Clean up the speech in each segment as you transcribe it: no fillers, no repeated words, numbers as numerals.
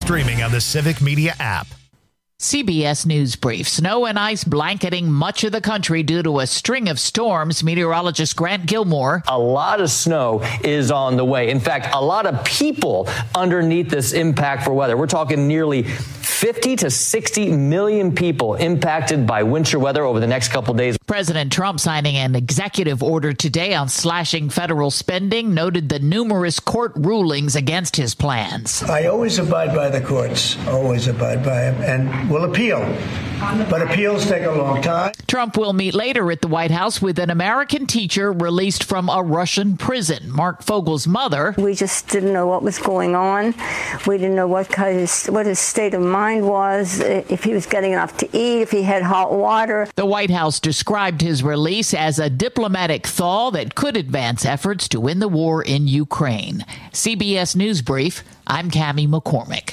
streaming on the Civic Media app. CBS News Brief. Snow and ice blanketing much of the country due to a string of storms. Meteorologist Grant Gilmore. A lot of snow is on the way. In fact, a lot of people underneath this impactful weather. We're talking nearly 50 to 60 million people impacted by winter weather over the next couple days. President Trump signing an executive order today on slashing federal spending, noted the numerous court rulings against his plans. I always abide by the courts, always abide by them, and will appeal. But appeals take a long time. Trump will meet later at the White House with an American teacher released from a Russian prison. Mark Fogel's mother. We just didn't know what was going on. We didn't know what his state of mind was, if he was getting enough to eat, if he had hot water. The White House described his release as a diplomatic thaw that could advance efforts to win the war in Ukraine. CBS News Brief, I'm Cammie McCormick.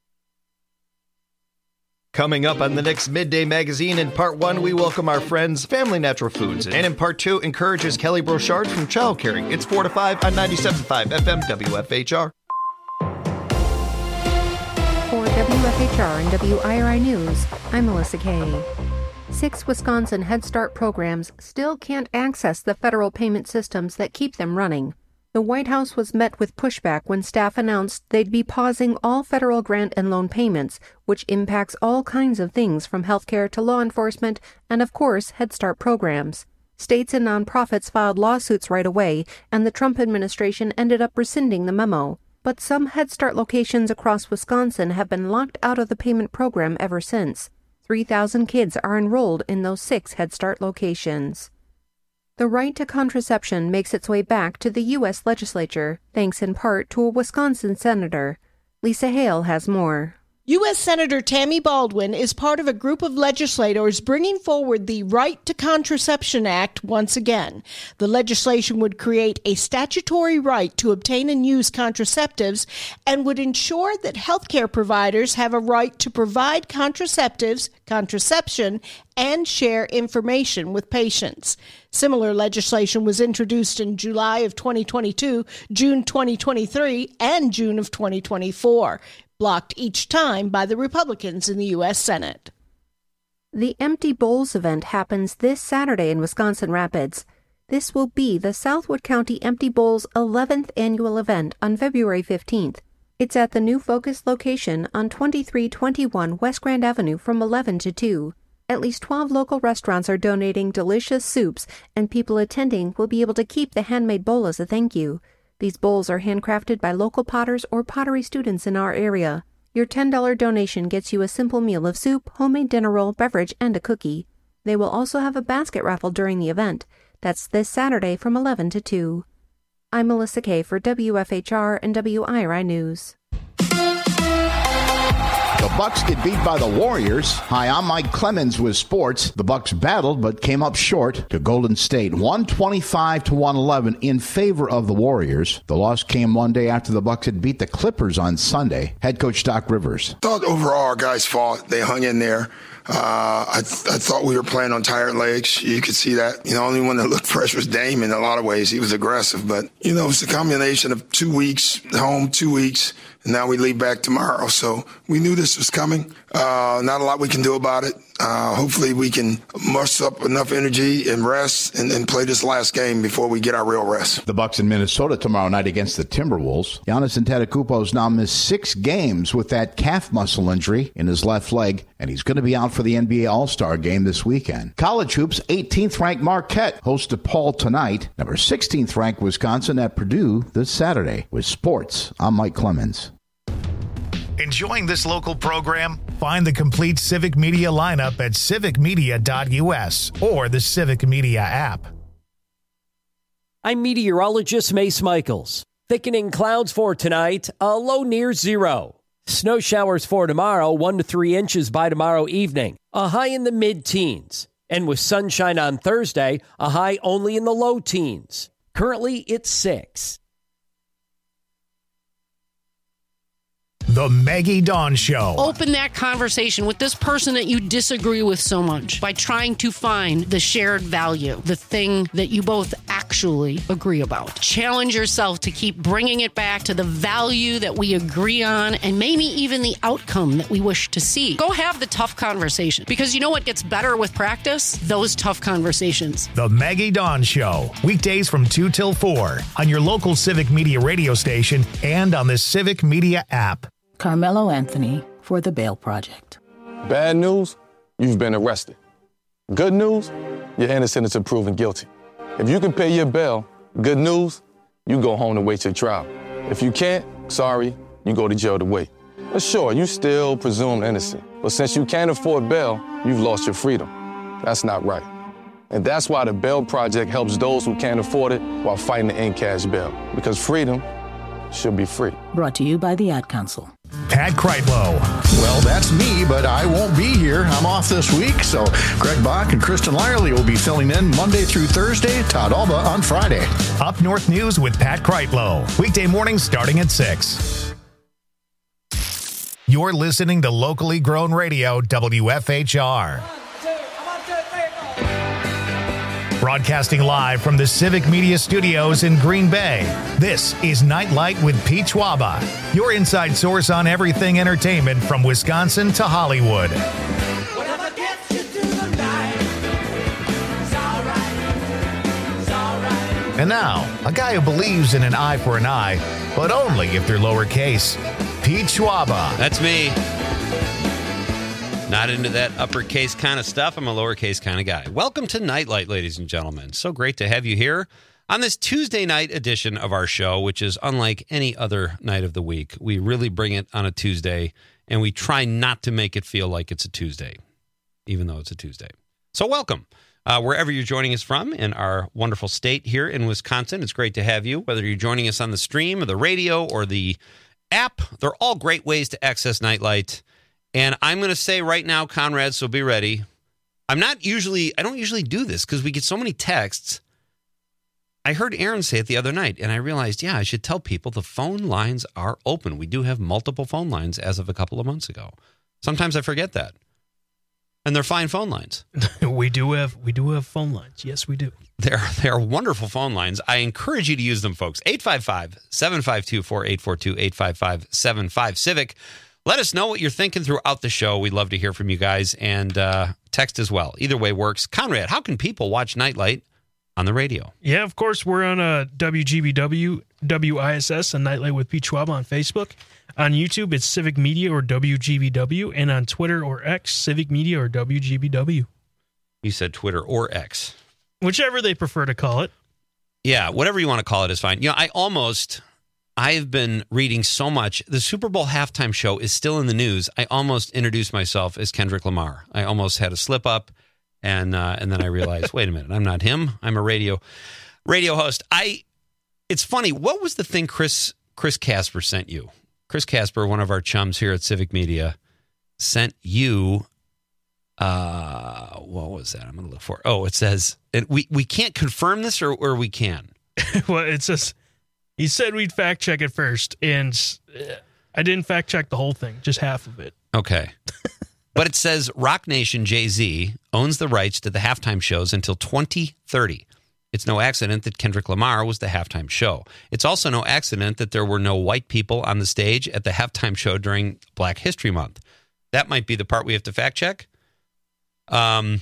Coming up on the next Midday Magazine, in Part 1, we welcome our friends Family Natural Foods. And in Part 2, encourages Kelly Brochard from Child Caring. It's 4 to 5 on 97.5 FM WFHR. For WFHR and WIRI News, I'm Melissa Kay. 6 Wisconsin Head Start programs still can't access the federal payment systems that keep them running. The White House was met with pushback when staff announced they'd be pausing all federal grant and loan payments, which impacts all kinds of things from healthcare to law enforcement and, of course, Head Start programs. States and nonprofits filed lawsuits right away, and the Trump administration ended up rescinding the memo. But some Head Start locations across Wisconsin have been locked out of the payment program ever since. 3,000 kids are enrolled in those 6 Head Start locations. The right to contraception makes its way back to the U.S. legislature, thanks in part to a Wisconsin senator. Lisa Hale has more. U.S. Senator Tammy Baldwin is part of a group of legislators bringing forward the Right to Contraception Act once again. The legislation would create a statutory right to obtain and use contraceptives and would ensure that healthcare providers have a right to provide contraceptives, contraception, and share information with patients. Similar legislation was introduced in July of 2022, June 2023, and June of 2024. Blocked each time by the Republicans in the U.S. Senate. The Empty Bowls event happens this Saturday in Wisconsin Rapids. This will be the Southwood County Empty Bowls' 11th annual event on February 15th. It's at the new Focus location on 2321 West Grand Avenue from 11 to 2. At least 12 local restaurants are donating delicious soups, and people attending will be able to keep the handmade bowl as a thank you. These bowls are handcrafted by local potters or pottery students in our area. Your $10 donation gets you a simple meal of soup, homemade dinner roll, beverage, and a cookie. They will also have a basket raffle during the event. That's this Saturday from 11 to 2. I'm Melissa Kay for WFHR and WIRI News. The Bucks get beat by the Warriors. Hi, I'm Mike Clemens with sports. The Bucks battled but came up short to Golden State, 125-111 in favor of the Warriors. The loss came one day after the Bucks had beat the Clippers on Sunday. Head coach Doc Rivers. I thought overall our guys fought. They hung in there. I thought we were playing on tired legs. You could see that. The only one that looked fresh was Dame in a lot of ways. He was aggressive. But, it's a combination of 2 weeks home, 2 weeks, and now we leave back tomorrow. So we knew this was coming. Not a lot we can do about it. Hopefully we can muster up enough energy and rest and play this last game before we get our real rest. The Bucks in Minnesota tomorrow night against the Timberwolves. Giannis Antetokounmpo has now missed 6 games with that calf muscle injury in his left leg, and he's going to be out for the NBA All-Star game this weekend. College hoops, 18th-ranked Marquette hosts DePaul tonight. Number 16th-ranked Wisconsin at Purdue this Saturday. With sports, I'm Mike Clemens. Enjoying this local program? Find the complete Civic Media lineup at civicmedia.us or the Civic Media app. I'm meteorologist Mace Michaels. Thickening clouds for tonight, a low near 0. Snow showers for tomorrow, 1 to 3 inches by tomorrow evening, a high in the mid-teens. And with sunshine on Thursday, a high only in the low teens. Currently, it's 6. The Maggie Dawn Show. Open that conversation with this person that you disagree with so much by trying to find the shared value, the thing that you both actually agree about. Challenge yourself to keep bringing it back to the value that we agree on and maybe even the outcome that we wish to see. Go have the tough conversation, because you know what gets better with practice? Those tough conversations. The Maggie Dawn Show. Weekdays from 2 till 4 on your local Civic Media radio station and on the Civic Media app. Carmelo Anthony for the Bail Project. Bad news, you've been arrested. Good news, you're innocent until proven guilty. If you can pay your bail, good news, you go home to wait your trial. If you can't, sorry, you go to jail to wait. But sure, you still presumed innocent. But since you can't afford bail, you've lost your freedom. That's not right. And that's why the Bail Project helps those who can't afford it while fighting to end cash bail. Because freedom should be free. Brought to you by the Ad Council. Pat Kreitlow. Well, that's me, but I won't be here. I'm off this week, so Greg Bach and Kristen Lyerly will be filling in Monday through Thursday, Todd Alba on Friday. Up North News with Pat Kreitlow. Weekday mornings starting at 6. You're listening to locally grown radio, WFHR. Broadcasting live from the Civic Media Studios in Green Bay, this is Nightlight with Pete Schwaba, your inside source on everything entertainment from Wisconsin to Hollywood. And now, a guy who believes in an eye for an eye, but only if they're lowercase, Pete Schwaba. That's me. Not into that uppercase kind of stuff. I'm a lowercase kind of guy. Welcome to Nightlight, ladies and gentlemen. So great to have you here on this Tuesday night edition of our show, which is unlike any other night of the week. We really bring it on a Tuesday, and we try not to make it feel like it's a Tuesday, even though it's a Tuesday. So welcome. Wherever you're joining us from in our wonderful state here in Wisconsin, it's great to have you. Whether you're joining us on the stream or the radio or the app, they're all great ways to access Nightlight. And I'm going to say right now, Conrad, so be ready. I don't usually do this because we get so many texts. I heard Aaron say it the other night, and I realized, I should tell people the phone lines are open. We do have multiple phone lines as of a couple of months ago. Sometimes I forget that. And they're fine phone lines. We do have phone lines. Yes, we do. They're wonderful phone lines. I encourage you to use them, folks. 855-752-4842, 855-75-CIVIC. Let us know what you're thinking throughout the show. We'd love to hear from you guys, and text as well. Either way works. Conrad, how can people watch Nightlight on the radio? Yeah, of course, we're on WGBW, WISS, and Nightlight with Pete Schwab on Facebook. On YouTube, it's Civic Media or WGBW, and on Twitter or X, Civic Media or WGBW. You said Twitter or X. Whichever they prefer to call it. Yeah, whatever you want to call it is fine. I've been reading so much. The Super Bowl halftime show is still in the news. I almost introduced myself as Kendrick Lamar. I almost had a slip up, and then I realized, wait a minute, I'm not him. I'm a radio host. It's funny. What was the thing Chris Casper sent you? Chris Casper, one of our chums here at Civic Media, sent you. What was that? I'm going to look for it. Oh, it says we can't confirm this, or we can. Well, it says. He said we'd fact check it first, and I didn't fact check the whole thing, just half of it. Okay. But it says Rock Nation Jay-Z owns the rights to the halftime shows until 2030. It's no accident that Kendrick Lamar was the halftime show. It's also no accident that there were no white people on the stage at the halftime show during Black History Month. That might be the part we have to fact check. But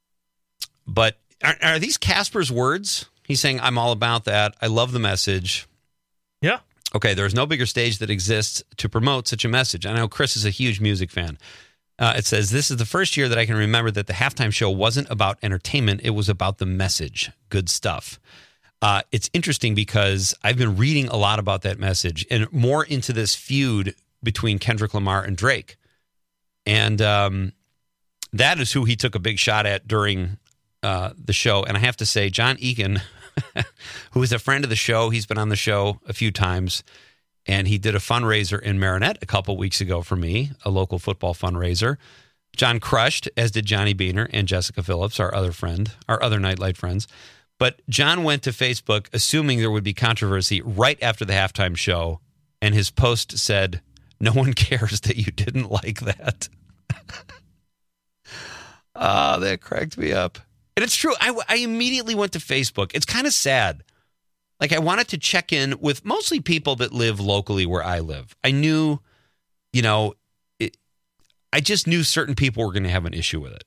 are these Casper's words? He's saying, I'm all about that. I love the message. Yeah. Okay, there's no bigger stage that exists to promote such a message. I know Chris is a huge music fan. It says, this is the first year that I can remember that the halftime show wasn't about entertainment. It was about the message. Good stuff. It's interesting because I've been reading a lot about that message and more into this feud between Kendrick Lamar and Drake. And that is who he took a big shot at during the show. And I have to say, John Egan, who is a friend of the show, he's been on the show a few times, and he did a fundraiser in Marinette a couple weeks ago for me, a local football fundraiser. John crushed, as did Johnny Beaner and Jessica Phillips, our other Nightlight friends. But John went to Facebook assuming there would be controversy right after the halftime show, and his post said, No one cares that you didn't like that. That cracked me up. And it's true. I immediately went to Facebook. It's kind of sad. Like, I wanted to check in with mostly people that live locally where I live. I knew, I just knew certain people were going to have an issue with it.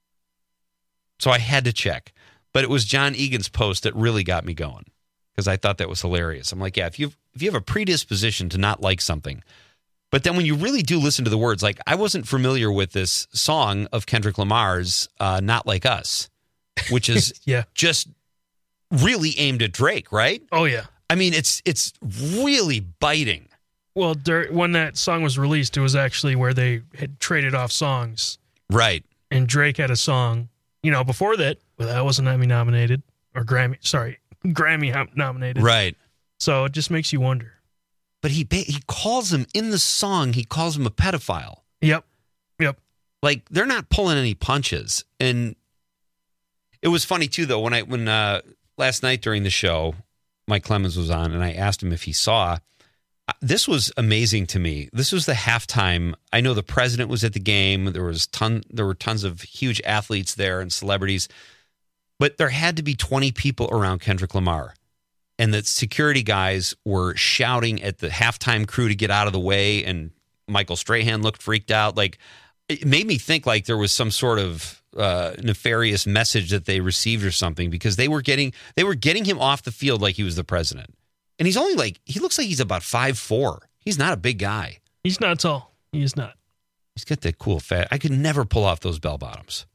So I had to check. But it was John Egan's post that really got me going, because I thought that was hilarious. I'm like, yeah, if you have a predisposition to not like something, but then when you really do listen to the words, like, I wasn't familiar with this song of Kendrick Lamar's Not Like Us, which is just really aimed at Drake, right? Oh, yeah. I mean, it's really biting. Well, when that song was released, it was actually where they had traded off songs. Right. And Drake had a song, before that, well, that wasn't Emmy nominated, or Grammy nominated. Right. So it just makes you wonder. But he calls him, in the song, he calls him a pedophile. Yep. Like, they're not pulling any punches. And it was funny, too, though, when last night during the show, Mike Clemens was on, and I asked him if he saw. This was amazing to me. This was the halftime. I know the president was at the game. There were tons of huge athletes there and celebrities, but there had to be 20 people around Kendrick Lamar, and the security guys were shouting at the halftime crew to get out of the way. And Michael Strahan looked freaked out. Like, it made me think like there was some sort of nefarious message that they received or something, because they were getting him off the field like he was the president. And he's only he looks like he's about 5'4". He's not a big guy. He's not tall. He is not. He's got that cool fat. I could never pull off those bell bottoms.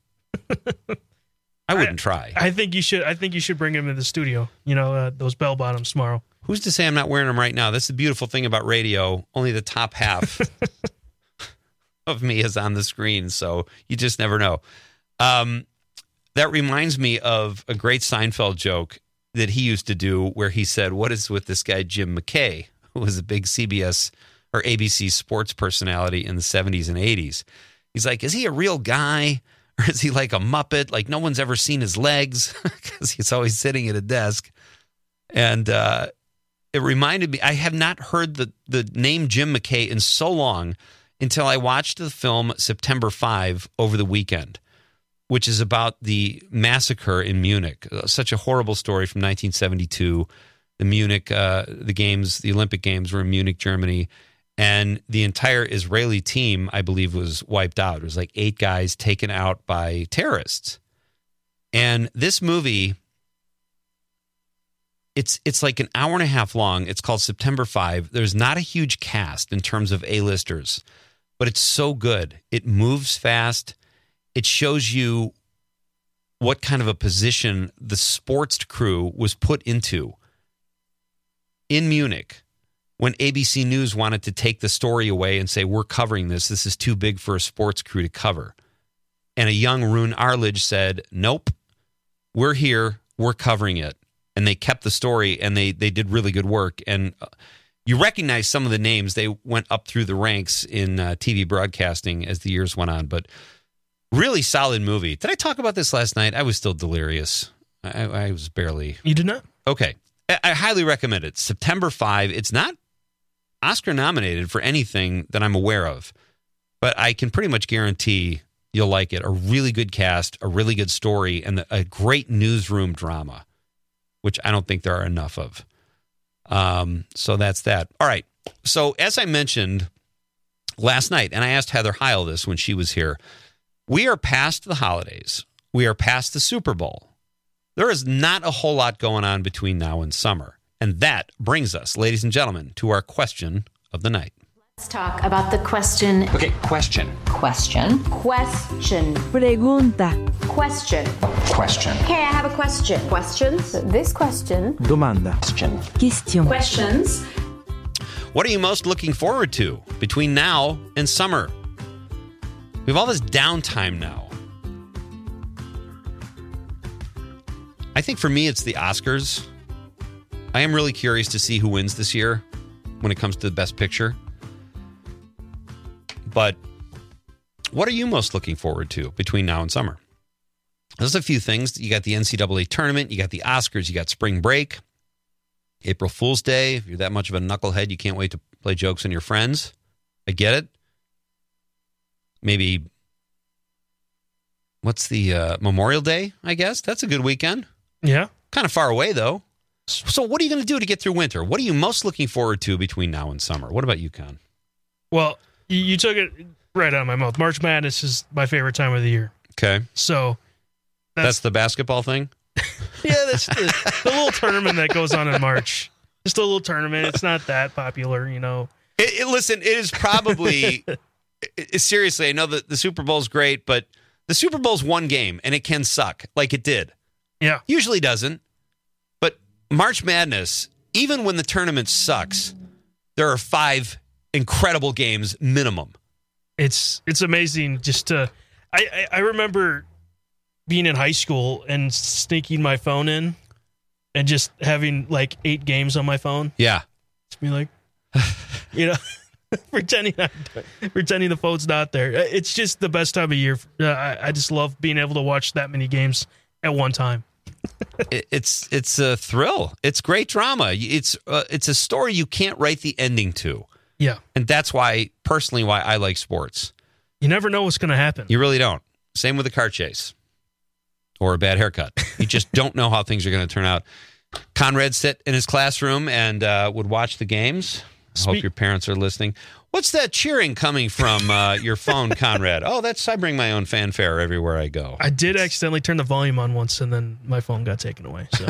I wouldn't try. I think you should bring him in the studio. Those bell bottoms tomorrow. Who's to say I'm not wearing them right now? That's the beautiful thing about radio. Only the top half of me is on the screen, so you just never know. That reminds me of a great Seinfeld joke that he used to do, where he said, what is with this guy Jim McKay, who was a big CBS or ABC sports personality in the 70s and 80s. He's like, is he a real guy, or is he like a Muppet? Like, no one's ever seen his legs, because he's always sitting at a desk. And it reminded me, I have not heard the name Jim McKay in so long, until I watched the film September 5 over the weekend, which is about the massacre in Munich. Such a horrible story from 1972. The Olympic Games were in Munich, Germany, and the entire Israeli team, I believe, was wiped out. It was like 8 guys taken out by terrorists. And this movie, it's like an hour and a half long. It's called September 5. There's not a huge cast in terms of A-listers, but it's so good. It moves fast. It shows you what kind of a position the sports crew was put into in Munich when ABC News wanted to take the story away and say, we're covering this. This is too big for a sports crew to cover. And a young Rune Arledge said, nope, we're here. We're covering it. And they kept the story, and they did really good work. And you recognize some of the names. They went up through the ranks in TV broadcasting as the years went on. But really solid movie. Did I talk about this last night? I was still delirious. I was barely. You did not? Okay. I highly recommend it. September 5. It's not Oscar nominated for anything that I'm aware of, but I can pretty much guarantee you'll like it. A really good cast, a really good story, and a great newsroom drama, which I don't think there are enough of. So that's that. All right. So as I mentioned last night, and I asked Heather Heil this when she was here, we are past the holidays. We are past the Super Bowl. There is not a whole lot going on between now and summer. And that brings us, ladies and gentlemen, to our question of the night. Let's talk about the question. Okay, question. Question. Pregunta. Question. Hey, I have a question. Questions? This question. Domanda. Question. Questions. What are you most looking forward to between now and summer? We have all this downtime now. I think for me, it's the Oscars. I am really curious to see who wins this year when it comes to the Best Picture. But what are you most looking forward to between now and summer? There's a few things. You got the NCAA tournament. You got the Oscars. You got spring break. April Fool's Day. If you're that much of a knucklehead, you can't wait to play jokes on your friends. I get it. Maybe, what's the Memorial Day, I guess? That's a good weekend. Yeah. Kind of far away, though. So what are you going to do to get through winter? What are you most looking forward to between now and summer? What about you, Con? Well, you took it right out of my mouth. March Madness is my favorite time of the year. Okay. So that's the basketball thing? Yeah, that's the little tournament that goes on in March. Just a little tournament. It's not that popular, you know. Listen, it is probably... seriously, I know that the Super Bowl's great, but the Super Bowl's one game, and it can suck, like it did. Yeah. Usually doesn't. But March Madness, even when the tournament sucks, there are 5 incredible games minimum. It's amazing just to... I remember being in high school and sneaking my phone in and just having like 8 games on my phone. Yeah. Just be like, you know... pretending the phone's not there. It's just the best time of year. I just love being able to watch that many games at one time. It's a thrill. It's great drama. It's a story you can't write the ending to. Yeah. And that's why I like sports. You never know what's going to happen. You really don't. Same with a car chase or a bad haircut. You just don't know how things are going to turn out. Conrad sit in his classroom and would watch the games. I hope your parents are listening. What's that cheering coming from your phone, Conrad? Oh, I bring my own fanfare everywhere I go. I did accidentally turn the volume on once, and then my phone got taken away. So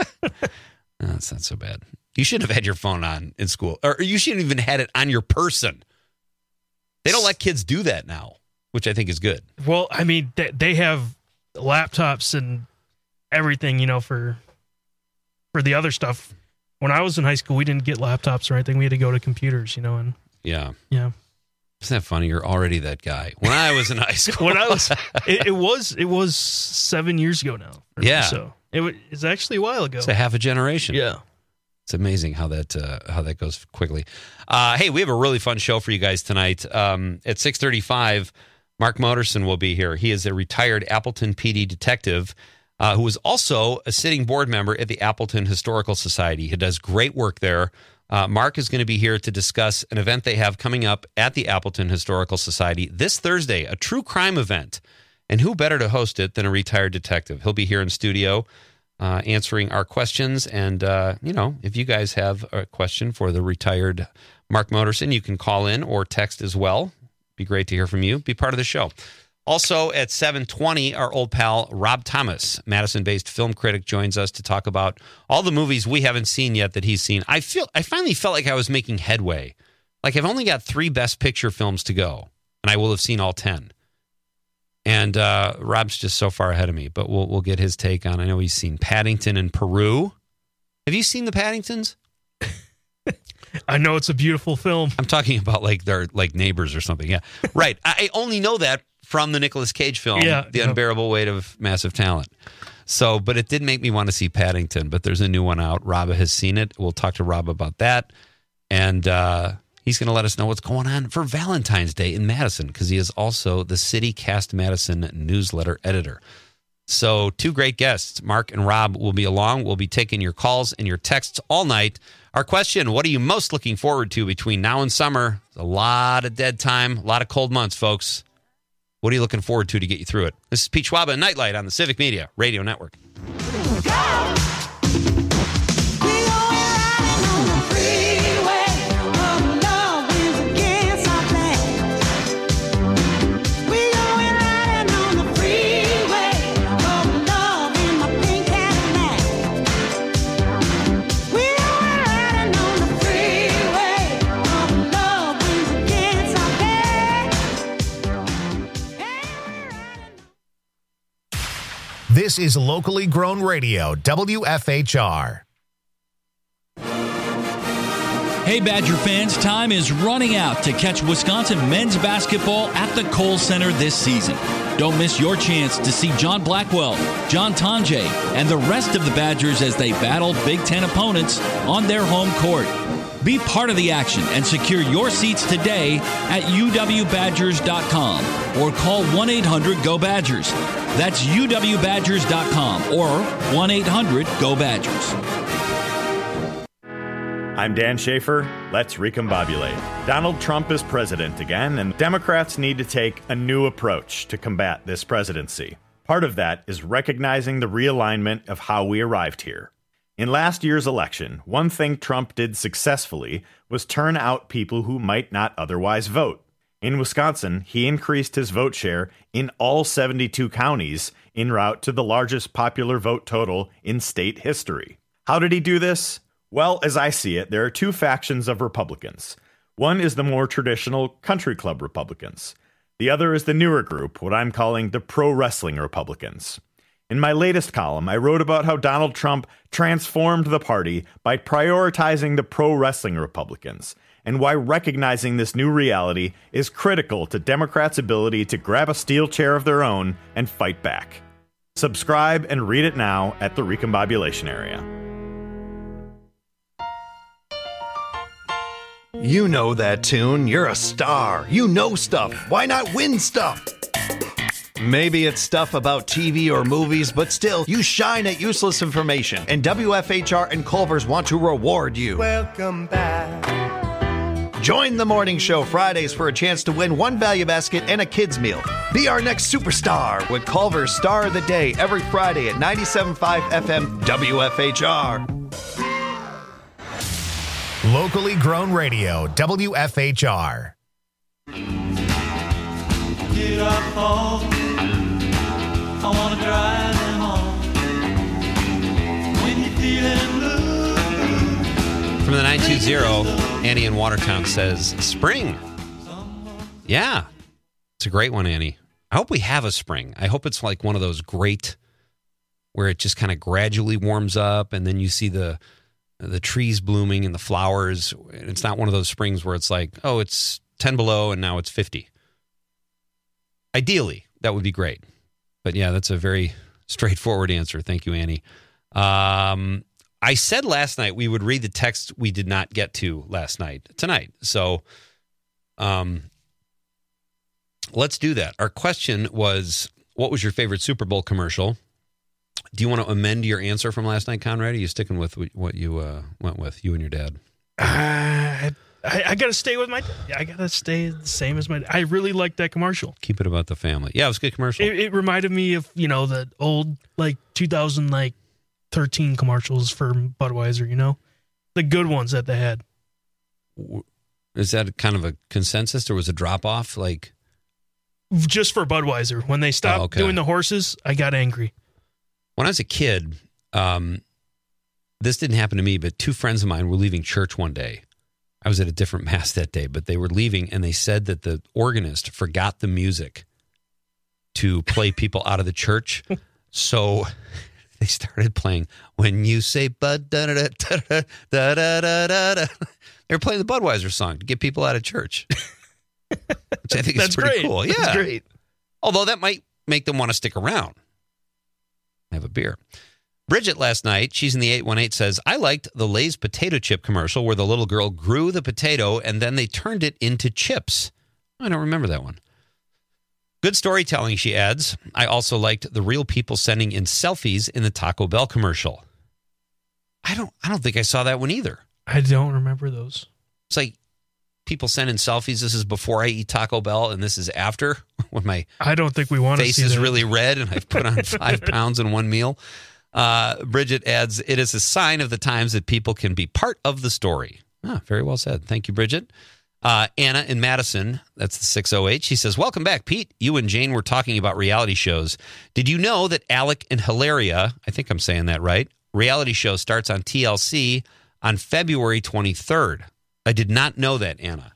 that's not so bad. You shouldn't have had your phone on in school, or you shouldn't even had it on your person. They don't let kids do that now, which I think is good. Well, I mean, they have laptops and everything, you know, for the other stuff. When I was in high school, we didn't get laptops or anything. We had to go to computers, you know, and yeah. Isn't that funny? You're already that guy. When I was in high school, it was 7 years ago now. Yeah. So it's actually a while ago. It's a half a generation. Yeah. It's amazing how that goes quickly. Hey, we have a really fun show for you guys tonight. At 6:35, Mark Motorson will be here. He is a retired Appleton PD detective. Who is also a sitting board member at the Appleton Historical Society. He does great work there. Mark is going to be here to discuss an event they have coming up at the Appleton Historical Society this Thursday, a true crime event. And who better to host it than a retired detective? He'll be here in studio answering our questions. And, if you guys have a question for the retired Mark Motorson, you can call in or text as well. Be great to hear from you. Be part of the show. Also at 7:20, our old pal Rob Thomas, Madison-based film critic, joins us to talk about all the movies we haven't seen yet that he's seen. I finally felt like I was making headway. Like I've only got 3 Best Picture films to go, and I will have seen all 10. And Rob's just so far ahead of me, but we'll get his take on. I know he's seen Paddington and Peru. Have you seen the Paddingtons? I know it's a beautiful film. I'm talking about like they're like neighbors or something. Yeah, right. I only know that from the Nicolas Cage film, The Unbearable Weight of Massive Talent. So, but it did make me want to see Paddington, but there's a new one out. Rob has seen it. We'll talk to Rob about that. And he's going to let us know what's going on for Valentine's Day in Madison, because he is also the City Cast Madison newsletter editor. So 2 great guests, Mark and Rob, will be along. We'll be taking your calls and your texts all night. Our question, what are you most looking forward to between now and summer? A lot of dead time, a lot of cold months, folks. What are you looking forward to get you through it? This is Pete Schwaba and Nightlight on the Civic Media Radio Network. This is locally grown radio, WFHR. Hey, Badger fans, time is running out to catch Wisconsin men's basketball at the Kohl Center this season. Don't miss your chance to see John Blackwell, John Tonje, and the rest of the Badgers as they battle Big Ten opponents on their home court. Be part of the action and secure your seats today at uwbadgers.com or call 1-800-GO-BADGERS. That's uwbadgers.com or 1-800-GO-BADGERS. I'm Dan Schaefer. Let's recombobulate. Donald Trump is president again, and Democrats need to take a new approach to combat this presidency. Part of that is recognizing the realignment of how we arrived here. In last year's election, one thing Trump did successfully was turn out people who might not otherwise vote. In Wisconsin, he increased his vote share in all 72 counties en route to the largest popular vote total in state history. How did he do this? Well, as I see it, there are two factions of Republicans. One is the more traditional country club Republicans. The other is the newer group, what I'm calling the pro-wrestling Republicans. In my latest column, I wrote about how Donald Trump transformed the party by prioritizing the pro-wrestling Republicans, and why recognizing this new reality is critical to Democrats' ability to grab a steel chair of their own and fight back. Subscribe and read it now at the Recombobulation Area. You know that tune. You're a star. You know stuff. Why not win stuff? Maybe it's stuff about TV or movies, but still, you shine at useless information. And WFHR and Culver's want to reward you. Welcome back. Join the morning show Fridays for a chance to win one value basket and a kid's meal. Be our next superstar with Culver's Star of the Day every Friday at 97.5 FM WFHR. Locally grown radio, WFHR. Get up home. I want to drive them home. When you're feeling blue. From the 920, Annie in Watertown says, spring. Yeah. It's a great one, Annie. I hope we have a spring. I hope it's like one of those great where it just kind of gradually warms up and then you see the trees blooming and the flowers. It's not one of those springs where it's like, oh, it's 10 below and now it's 50. Ideally, that would be great. But yeah, that's a very straightforward answer. Thank you, Annie. I said last night we would read the text we did not get to tonight. So let's do that. Our question was, what was your favorite Super Bowl commercial? Do you want to amend your answer from last night, Conrad? Or are you sticking with what you went with, you and your dad? I got to stay with I got to stay the same as I really liked that commercial. Keep it about the family. Yeah, it was a good commercial. It reminded me of, the old, 2013 commercials for Budweiser, the good ones that they had. Is that kind of a consensus or was it a drop-off? Just for Budweiser. When they stopped doing the horses, I got angry. When I was a kid, this didn't happen to me, but two friends of mine were leaving church one day. I was at a different mass that day, but they were leaving, and they said that the organist forgot the music to play people out of the church. So they started playing, when you say Bud, da da da da da da da da. They were playing the Budweiser song to get people out of church, which I think is pretty cool. Yeah, that's great. Although that might make them want to stick around. Have a beer. Bridget last night, she's in the 818, says, I liked the Lay's potato chip commercial where the little girl grew the potato and then they turned it into chips. I don't remember that one. Good storytelling, she adds. I also liked the real people sending in selfies in the Taco Bell commercial. I don't think I saw that one either. I don't remember those. It's like people send in selfies. This is before I eat Taco Bell and this is after when my I don't think we want to face see is that. really red and I've put on 5 pounds in one meal. Bridget adds, it is a sign of the times that people can be part of the story. Very well said. Thank you, Bridget. Anna in Madison, that's the 608. She says, welcome back, Pete. You and Jane were talking about reality shows. Did you know that Alec and Hilaria, I think I'm saying that right, reality show starts on TLC on February 23rd. I did not know that, Anna.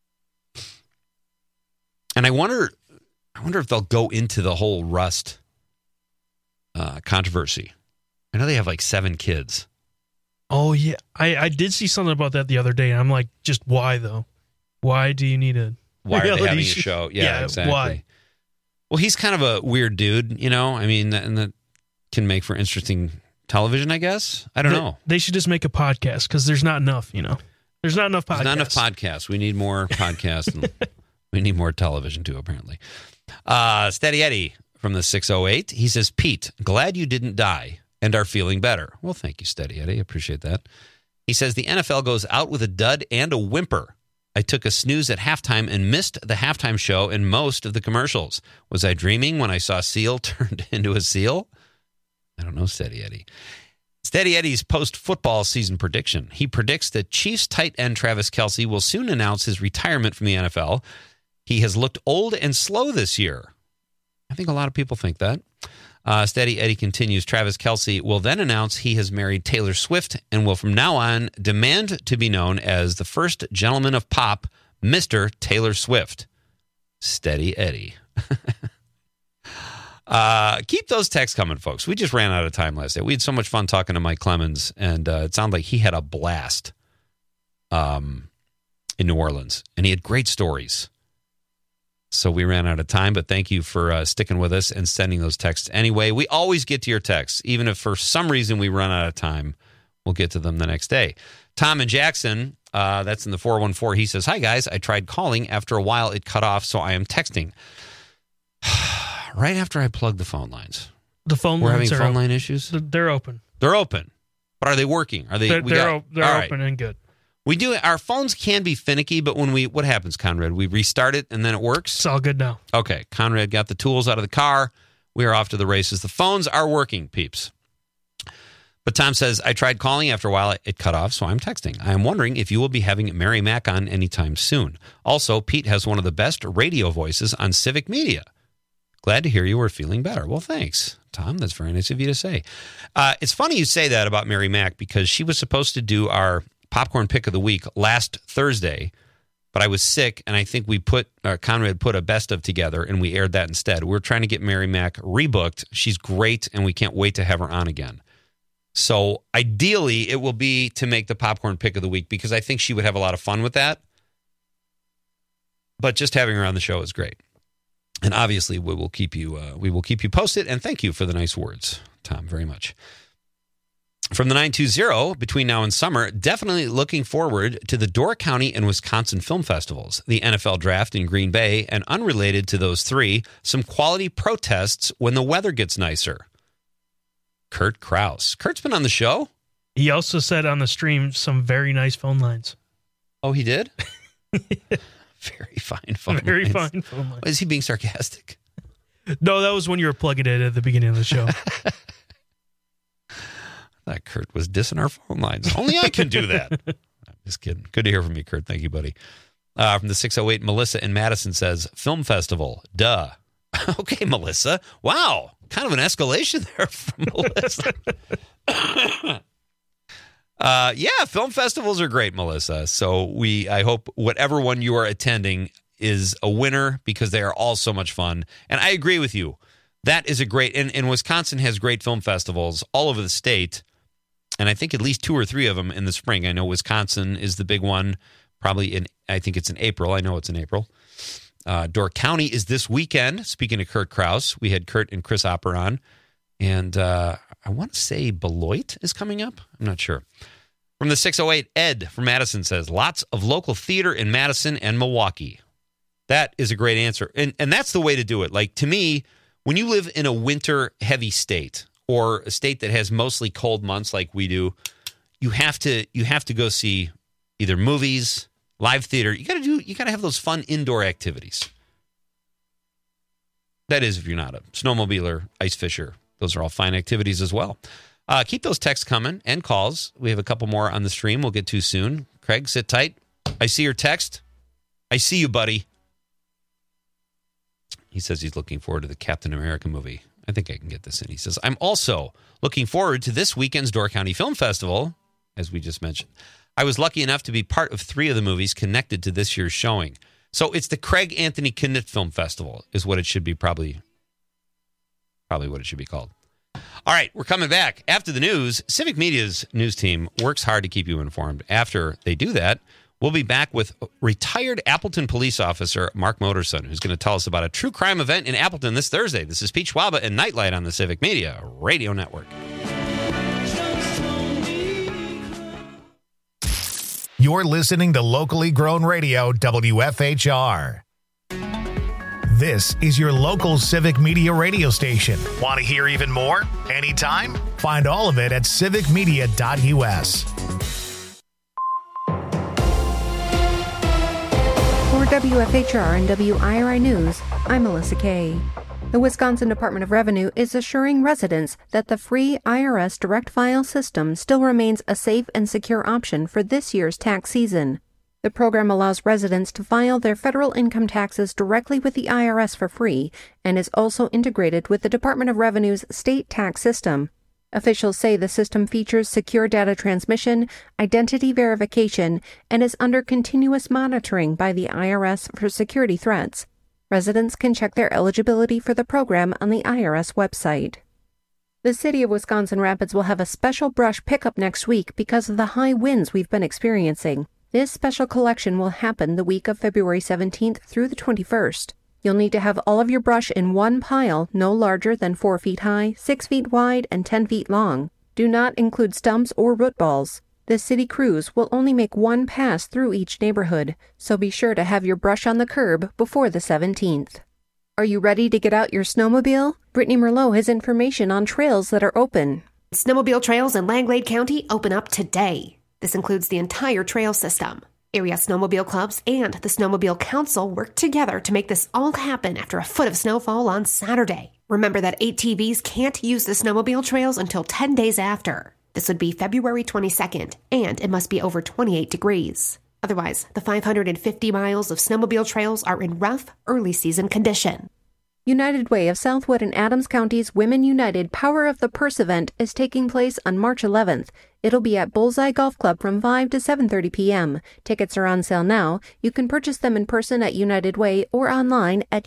And I wonder if they'll go into the whole Rust controversy. I know they have 7 kids. Oh, yeah. I did see something about that the other day. And I'm like, just why, though? Why do you need a Why are they reality having a show? Yeah, exactly. Why? Well, he's kind of a weird dude, I mean, and that can make for interesting television, I guess. I don't know. They should just make a podcast because there's not enough, There's not enough podcasts. There's not enough podcasts. We need more podcasts. And we need more television, too, apparently. Steady Eddie from the 608. He says, Pete, glad you didn't die and are feeling better. Well, thank you, Steady Eddie. Appreciate that. He says the NFL goes out with a dud and a whimper. I took a snooze at halftime and missed the halftime show and most of the commercials. Was I dreaming when I saw Seal turned into a seal? I don't know, Steady Eddie. Steady Eddie's post-football season prediction. He predicts that Chiefs tight end Travis Kelce will soon announce his retirement from the NFL. He has looked old and slow this year. I think a lot of people think that. Steady Eddie continues, Travis Kelce will then announce he has married Taylor Swift and will from now on demand to be known as the first gentleman of pop, Mr. Taylor Swift. Steady Eddie. Keep those texts coming, folks. We just ran out of time last night. We had so much fun talking to Mike Clemens, and it sounded like he had a blast in New Orleans, and he had great stories. So we ran out of time, but thank you for sticking with us and sending those texts anyway. We always get to your texts. Even if for some reason we run out of time, we'll get to them the next day. Tom in Jackson, that's in the 414. He says, hi, guys. I tried calling. After a while, it cut off, so I am texting. Right after I plugged the phone lines. The phone We're lines having phone line issues? They're open. They're open. But are they working? Are they? They're all open right. and good. We do. Our phones can be finicky, but what happens, Conrad? We restart it and then it works? It's all good now. Okay. Conrad got the tools out of the car. We are off to the races. The phones are working, peeps. But Tom says, I tried calling. After a while, it cut off, so I'm texting. I am wondering if you will be having Mary Mack on anytime soon. Also, Pete has one of the best radio voices on Civic Media. Glad to hear you are feeling better. Well, thanks, Tom. That's very nice of you to say. It's funny you say that about Mary Mack because she was supposed to do our Popcorn Pick of the Week last Thursday, but I was sick, and I think Conrad put a best of together, and we aired that instead. We're trying to get Mary Mack rebooked. She's great, and we can't wait to have her on again. So ideally, it will be to make the Popcorn Pick of the Week because I think she would have a lot of fun with that. But just having her on the show is great. And obviously, we will keep you posted. And thank you for the nice words, Tom, very much. From the 920, between now and summer, definitely looking forward to the Door County and Wisconsin Film Festivals, the NFL Draft in Green Bay, and unrelated to those three, some quality protests when the weather gets nicer. Kurt Kraus. Kurt's been on the show. He also said on the stream some very nice phone lines. Oh, he did? Very fine phone lines. Very fine phone lines. Is he being sarcastic? No, that was when you were plugging it at the beginning of the show. I thought Kurt was dissing our phone lines. Only I can do that. I'm just kidding. Good to hear from you, Kurt. Thank you, buddy. From the 608, Melissa in Madison says, Film Festival. Duh. Okay, Melissa. Wow. Kind of an escalation there from Melissa. Yeah, film festivals are great, Melissa. So I hope whatever one you are attending is a winner because they are all so much fun. And I agree with you. That is a great, and Wisconsin has great film festivals all over the state. And I think at least 2 or 3 of them in the spring. I know Wisconsin is the big one, probably I think it's in April. I know it's in April. Door County is this weekend. Speaking of Kurt Kraus, we had Kurt and Chris Opper on. And I want to say Beloit is coming up. I'm not sure. From the 608, Ed from Madison says, lots of local theater in Madison and Milwaukee. That is a great answer. And that's the way to do it. Like, to me, when you live in a winter-heavy state or a state that has mostly cold months like we do, you have to go see either movies, live theater. You got to have those fun indoor activities. That is, if you're not a snowmobiler, ice fisher, those are all fine activities as well. Keep those texts coming and calls. We have a couple more on the stream we'll get to soon. Craig, sit tight. I see your text. I see you, buddy. He says he's looking forward to the Captain America movie. I think I can get this in. He says, I'm also looking forward to this weekend's Door County Film Festival, as we just mentioned. I was lucky enough to be part of 3 of the movies connected to this year's showing. So it's the Craig Anthony Knitt Film Festival is what it should be, probably what it should be called. All right, we're coming back. After the news, Civic Media's news team works hard to keep you informed. After they do that, we'll be back with retired Appleton police officer Mark Moderson, who's going to tell us about a true crime event in Appleton this Thursday. This is Pete Schwaba and Nightlight on the Civic Media Radio Network. You're listening to locally grown radio, WFHR. This is your local Civic Media radio station. Want to hear even more? Anytime? Find all of it at civicmedia.us. WFHR and WIRI News, I'm Melissa Kay. The Wisconsin Department of Revenue is assuring residents that the free IRS direct file system still remains a safe and secure option for this year's tax season. The program allows residents to file their federal income taxes directly with the IRS for free and is also integrated with the Department of Revenue's state tax system. Officials say the system features secure data transmission, identity verification, and is under continuous monitoring by the IRS for security threats. Residents can check their eligibility for the program on the IRS website. The city of Wisconsin Rapids will have a special brush pickup next week because of the high winds we've been experiencing. This special collection will happen the week of February 17th through the 21st. You'll need to have all of your brush in one pile no larger than 4 feet high, 6 feet wide, and 10 feet long. Do not include stumps or root balls. The city crews will only make one pass through each neighborhood, so be sure to have your brush on the curb before the 17th. Are you ready to get out your snowmobile? Brittany Merlot has information on trails that are open. Snowmobile trails in Langlade County open up today. This includes the entire trail system. Area snowmobile clubs and the Snowmobile Council work together to make this all happen after a foot of snowfall on Saturday. Remember that ATVs can't use the snowmobile trails until 10 days after. This would be February 22nd, and it must be over 28 degrees. Otherwise, the 550 miles of snowmobile trails are in rough, early season condition. United Way of Southwood and Adams County's Women United Power of the Purse event is taking place on March 11th. It'll be at Bullseye Golf Club from 5 to 7:30 p.m. Tickets are on sale now. You can purchase them in person at United Way or online at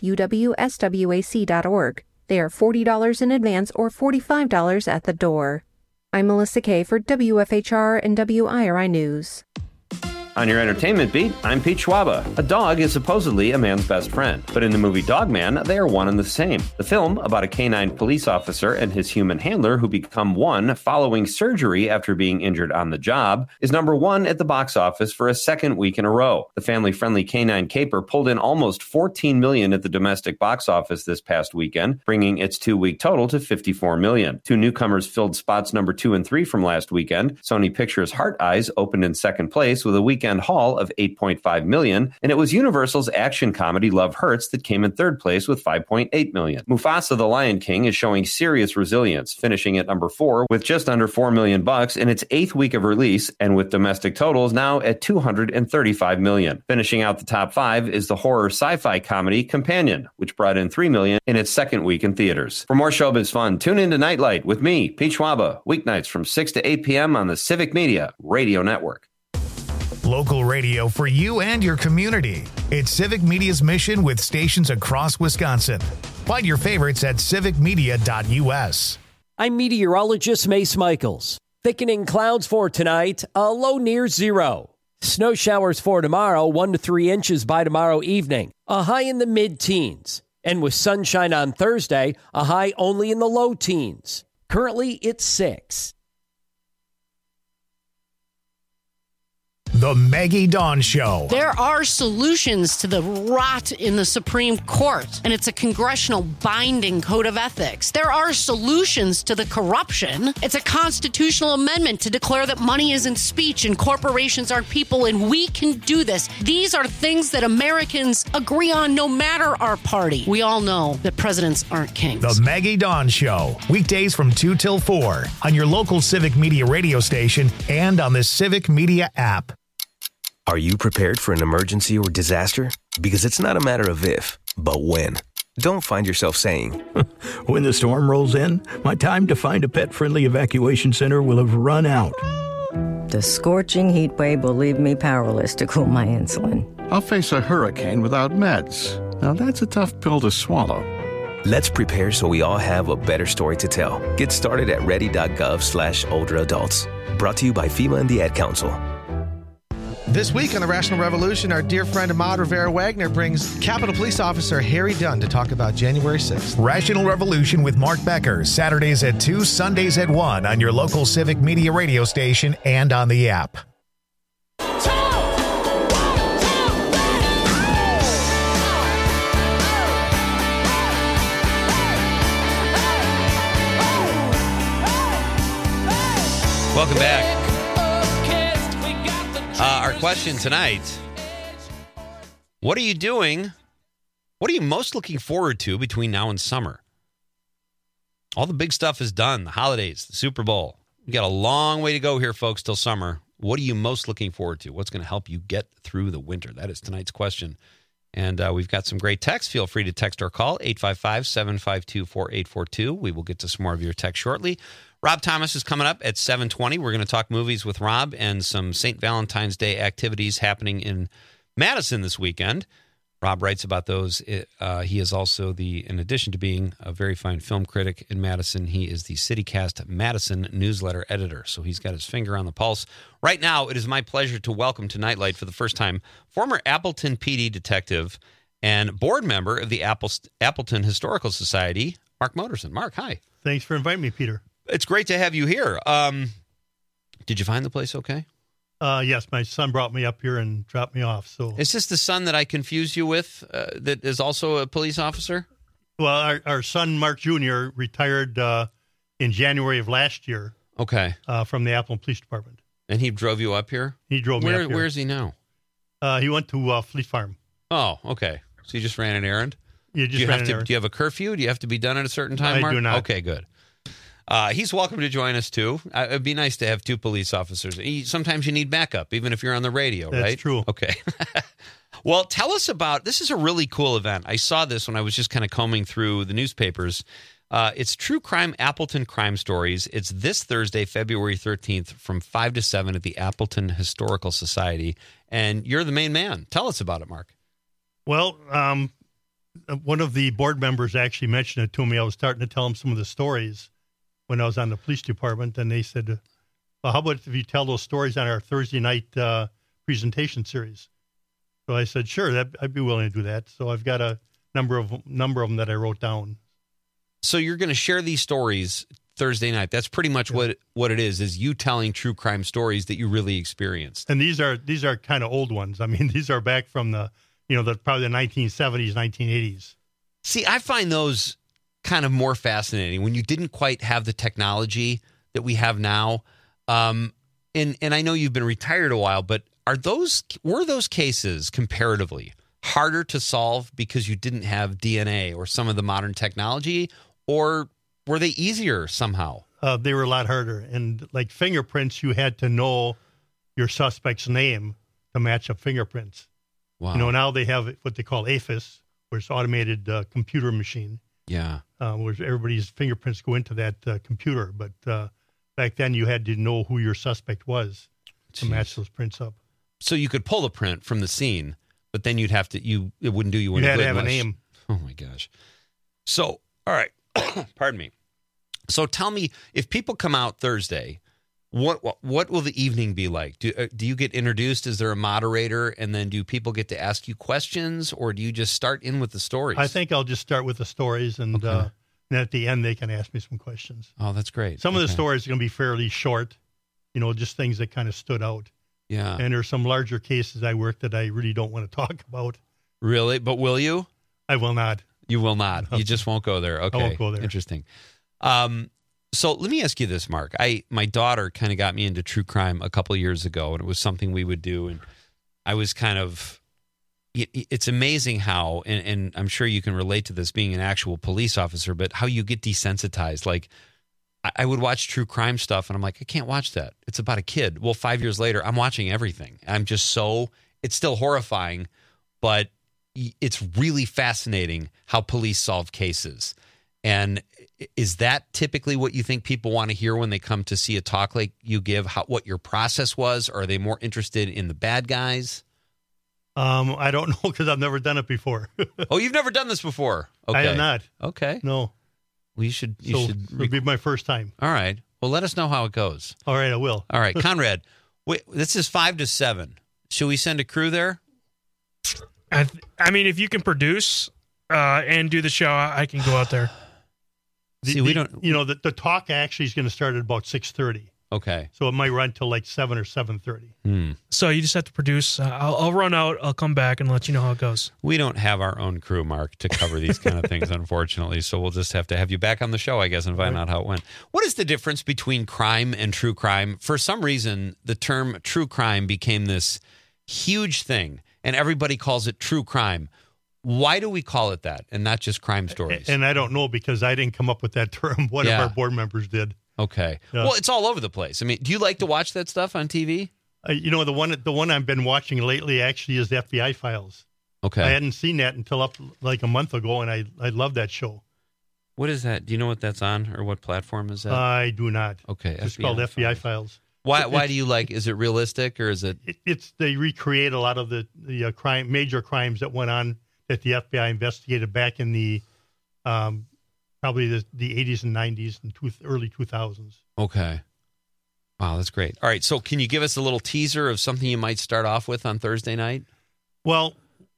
uwswac.org. They are $40 in advance or $45 at the door. I'm Melissa Kay for WFHR and WIRI News. On your entertainment beat, I'm Pete Schwaba. A dog is supposedly a man's best friend, but in the movie Dog Man, they are one and the same. The film, about a canine police officer and his human handler who become one following surgery after being injured on the job, is number one at the box office for a second week in a row. The family-friendly canine caper pulled in almost $14 million at the domestic box office this past weekend, bringing its 2-week total to $54 million. Two newcomers filled spots number 2 and 3 from last weekend. Sony Pictures' Heart Eyes opened in second place with a weekend haul of $8.5 million, and it was Universal's action comedy Love Hurts that came in third place with $5.8 million. Mufasa the Lion King is showing serious resilience, finishing at number 4 with just under $4 million in its 8th week of release, and with domestic totals now at $235 million. Finishing out the top 5 is the horror sci-fi comedy Companion, which brought in $3 million in its second week in theaters. For more showbiz fun, tune in to Nightlight with me, Pete Schwaba, weeknights from 6 to 8 p.m. on the Civic Media Radio Network. Local radio for you and your community. It's Civic Media's mission with stations across Wisconsin. Find your favorites at civicmedia.us. I'm meteorologist Mace Michaels. Thickening clouds for tonight, a low near 0. Snow showers for tomorrow, 1 to 3 inches by tomorrow evening, a high in the mid-teens. And with sunshine on Thursday, a high only in the low teens. Currently, it's 6. The Maggie Dawn Show. There are solutions to the rot in the Supreme Court, and it's a congressional binding code of ethics. There are solutions to the corruption. It's a constitutional amendment to declare that money isn't speech and corporations are people, and we can do this. These are things that Americans agree on no matter our party. We all know that presidents aren't kings. The Maggie Dawn Show. Weekdays from 2 till 4 on your local Civic Media radio station and on the Civic Media app. Are you prepared for an emergency or disaster? Because it's not a matter of if, but when. Don't find yourself saying, when the storm rolls in, my time to find a pet-friendly evacuation center will have run out. The scorching heat wave will leave me powerless to cool my insulin. I'll face a hurricane without meds. Now that's a tough pill to swallow. Let's prepare so we all have a better story to tell. Get started at ready.gov/older adults. Brought to you by FEMA and the Ad Council. This week on the Rational Revolution, our dear friend Ahmad Rivera-Wagner brings Capitol Police Officer Harry Dunn to talk about January 6th. Rational Revolution with Mark Becker, Saturdays at 2, Sundays at 1 on your local Civic Media radio station and on the app. Welcome back. Our question tonight, What are you doing? What are you most looking forward to between now and summer? All the big stuff is done. The holidays, the Super Bowl. We got a long way to go here, folks, till summer. What are you most looking forward to? What's going to help you get through the winter? That is tonight's question. And we've got some great texts. Feel free to text or call 855-752-4842. We will get to some more of your text shortly. Rob Thomas is coming up at 7:20. We're going to talk movies with Rob and some St. Valentine's Day activities happening in Madison this weekend. Rob writes about those. He is also in addition to being a very fine film critic in Madison, he is the CityCast Madison newsletter editor. So he's got his finger on the pulse. Right now, it is my pleasure to welcome to Nightlight for the first time former Appleton PD detective and board member of the Appleton Historical Society, Mark Moderson. Mark, hi. Thanks for inviting me, Peter. It's great to have you here. Did you find the place okay? Yes, my son brought me up here and dropped me off. So, is this the son that I confused you with that is also a police officer? Well, our son, Mark Jr., retired in January of last year. Okay. From the Appleton Police Department. And he drove you up here? He drove me up here. Where is he now? He went to Fleet Farm. Oh, okay. So you just ran an errand? Yeah, just ran an errand. Do you have a curfew? Do you have to be done at a certain time, Mark? I do not. Okay, good. He's welcome to join us, too. It'd be nice to have two police officers. Sometimes you need backup, even if you're on the radio, right? That's true. Okay. Well, tell us about, this is a really cool event. I saw this when I was just kind of combing through the newspapers. It's True Crime Appleton Crime Stories. It's this Thursday, February 13th from 5 to 7 at the Appleton Historical Society. And you're the main man. Tell us about it, Mark. Well, one of the board members actually mentioned it to me. I was starting to tell him some of the stories when I was on the police department, and they said, well, how about if you tell those stories on our Thursday night presentation series? So I said, sure, I'd be willing to do that. So I've got a number of them that I wrote down. So you're going to share these stories Thursday night. That's pretty much what it is you telling true crime stories that you really experienced. And these are kind of old ones. I mean, these are back from probably the 1970s, 1980s. See, I find those kind of more fascinating when you didn't quite have the technology that we have now. And I know you've been retired a while, but were those cases comparatively harder to solve because you didn't have DNA or some of the modern technology, or were they easier somehow? They were a lot harder. And like fingerprints, you had to know your suspect's name to match up fingerprints. Wow. Now they have what they call AFIS, where it's automated computer machine. Yeah. Where everybody's fingerprints go into that computer. But back then you had to know who your suspect was to match those prints up. So you could pull the print from the scene, but then you'd have to, it wouldn't do you any good. You had to have a name. Oh my gosh. So, all right. Pardon me. So tell me, if people come out Thursday, what will the evening be like? Do you get introduced? Is there a moderator? And then do people get to ask you questions, or do you just start in with the stories? I think I'll just start with the stories, and then at the end they can ask me some questions. Oh, that's great. Some of the stories are going to be fairly short, just things that kind of stood out. Yeah. And there's some larger cases I worked that I really don't want to talk about. Really? But will you? I will not. You will not. You just won't go there. Okay. I won't go there. Interesting. So let me ask you this, Mark. My daughter kind of got me into true crime a couple of years ago, and it was something we would do. And I was kind of, it's amazing how, and I'm sure you can relate to this being an actual police officer, but how you get desensitized. Like, I would watch true crime stuff, and I'm like, I can't watch that. It's about a kid. Well, 5 years later, I'm watching everything. I'm just it's still horrifying, but it's really fascinating how police solve cases. And is that typically what you think people want to hear when they come to see a talk like you give, what your process was? Or are they more interested in the bad guys? I don't know, because I've never done it before. Oh, you've never done this before? Okay. I have not. Okay. No. Well, you should. It'll be my first time. All right. Well, let us know how it goes. All right, I will. All right, Conrad. Wait, this is 5 to 7. Should we send a crew there? I mean, if you can produce and do the show, I can go out there. We don't. The talk actually is going to start at about 6:30. Okay. So it might run till like 7 or 7:30. So you just have to produce. I'll run out. I'll come back and let you know how it goes. We don't have our own crew, Mark, to cover these kind of things, unfortunately. So we'll just have to have you back on the show, I guess, and find out how it went. What is the difference between crime and true crime? For some reason, the term true crime became this huge thing. and everybody calls it true crime. Why do we call it that and not just crime stories? And I don't know, because I didn't come up with that term. One of our board members did. Okay. Well, it's all over the place. I mean, do you like to watch that stuff on TV? The one I've been watching lately actually is the FBI Files. Okay. I hadn't seen that until up like a month ago, and I love that show. What is that? Do you know what that's on, or what platform is that? I do not. Okay. It's called FBI Files. Why do you like? Is it realistic, or is it? They recreate a lot of the major crimes that went on that the FBI investigated back in the probably the 80s and 90s and early 2000s. Okay. Wow, that's great. All right, so can you give us a little teaser of something you might start off with on Thursday night? Well,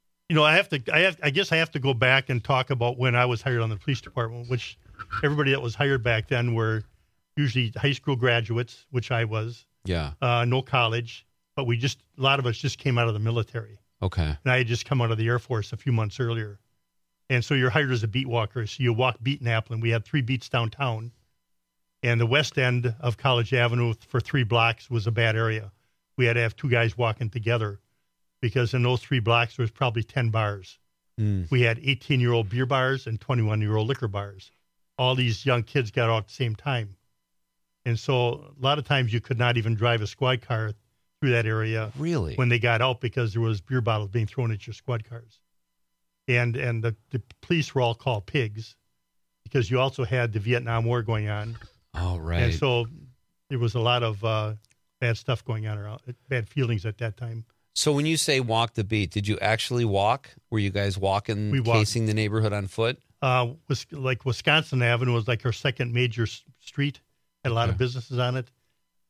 I guess I have to go back and talk about when I was hired on the police department, which everybody that was hired back then were usually high school graduates, which I was. Yeah. No college, but a lot of us just came out of the military. Okay. And I had just come out of the Air Force a few months earlier. And so you're hired as a beat walker. So you walk beat in Appleton. We had 3 beats downtown. And the west end of College Avenue for 3 blocks was a bad area. We had to have 2 guys walking together because in those 3 blocks there was probably 10 bars. We had 18-year-old beer bars and 21-year-old liquor bars. All these young kids got out at the same time. And so a lot of times you could not even drive a squad car through that area. Really? When they got out, because there was beer bottles being thrown at your squad cars. And the police were all called pigs because you also had the Vietnam War going on. Oh, right. And so there was a lot of bad stuff going on around, bad feelings at that time. So when you say walk the beat, did you actually walk? Were you guys walking, casing the neighborhood on foot? Was like Wisconsin Avenue was like our second major street. Had a lot of businesses on it.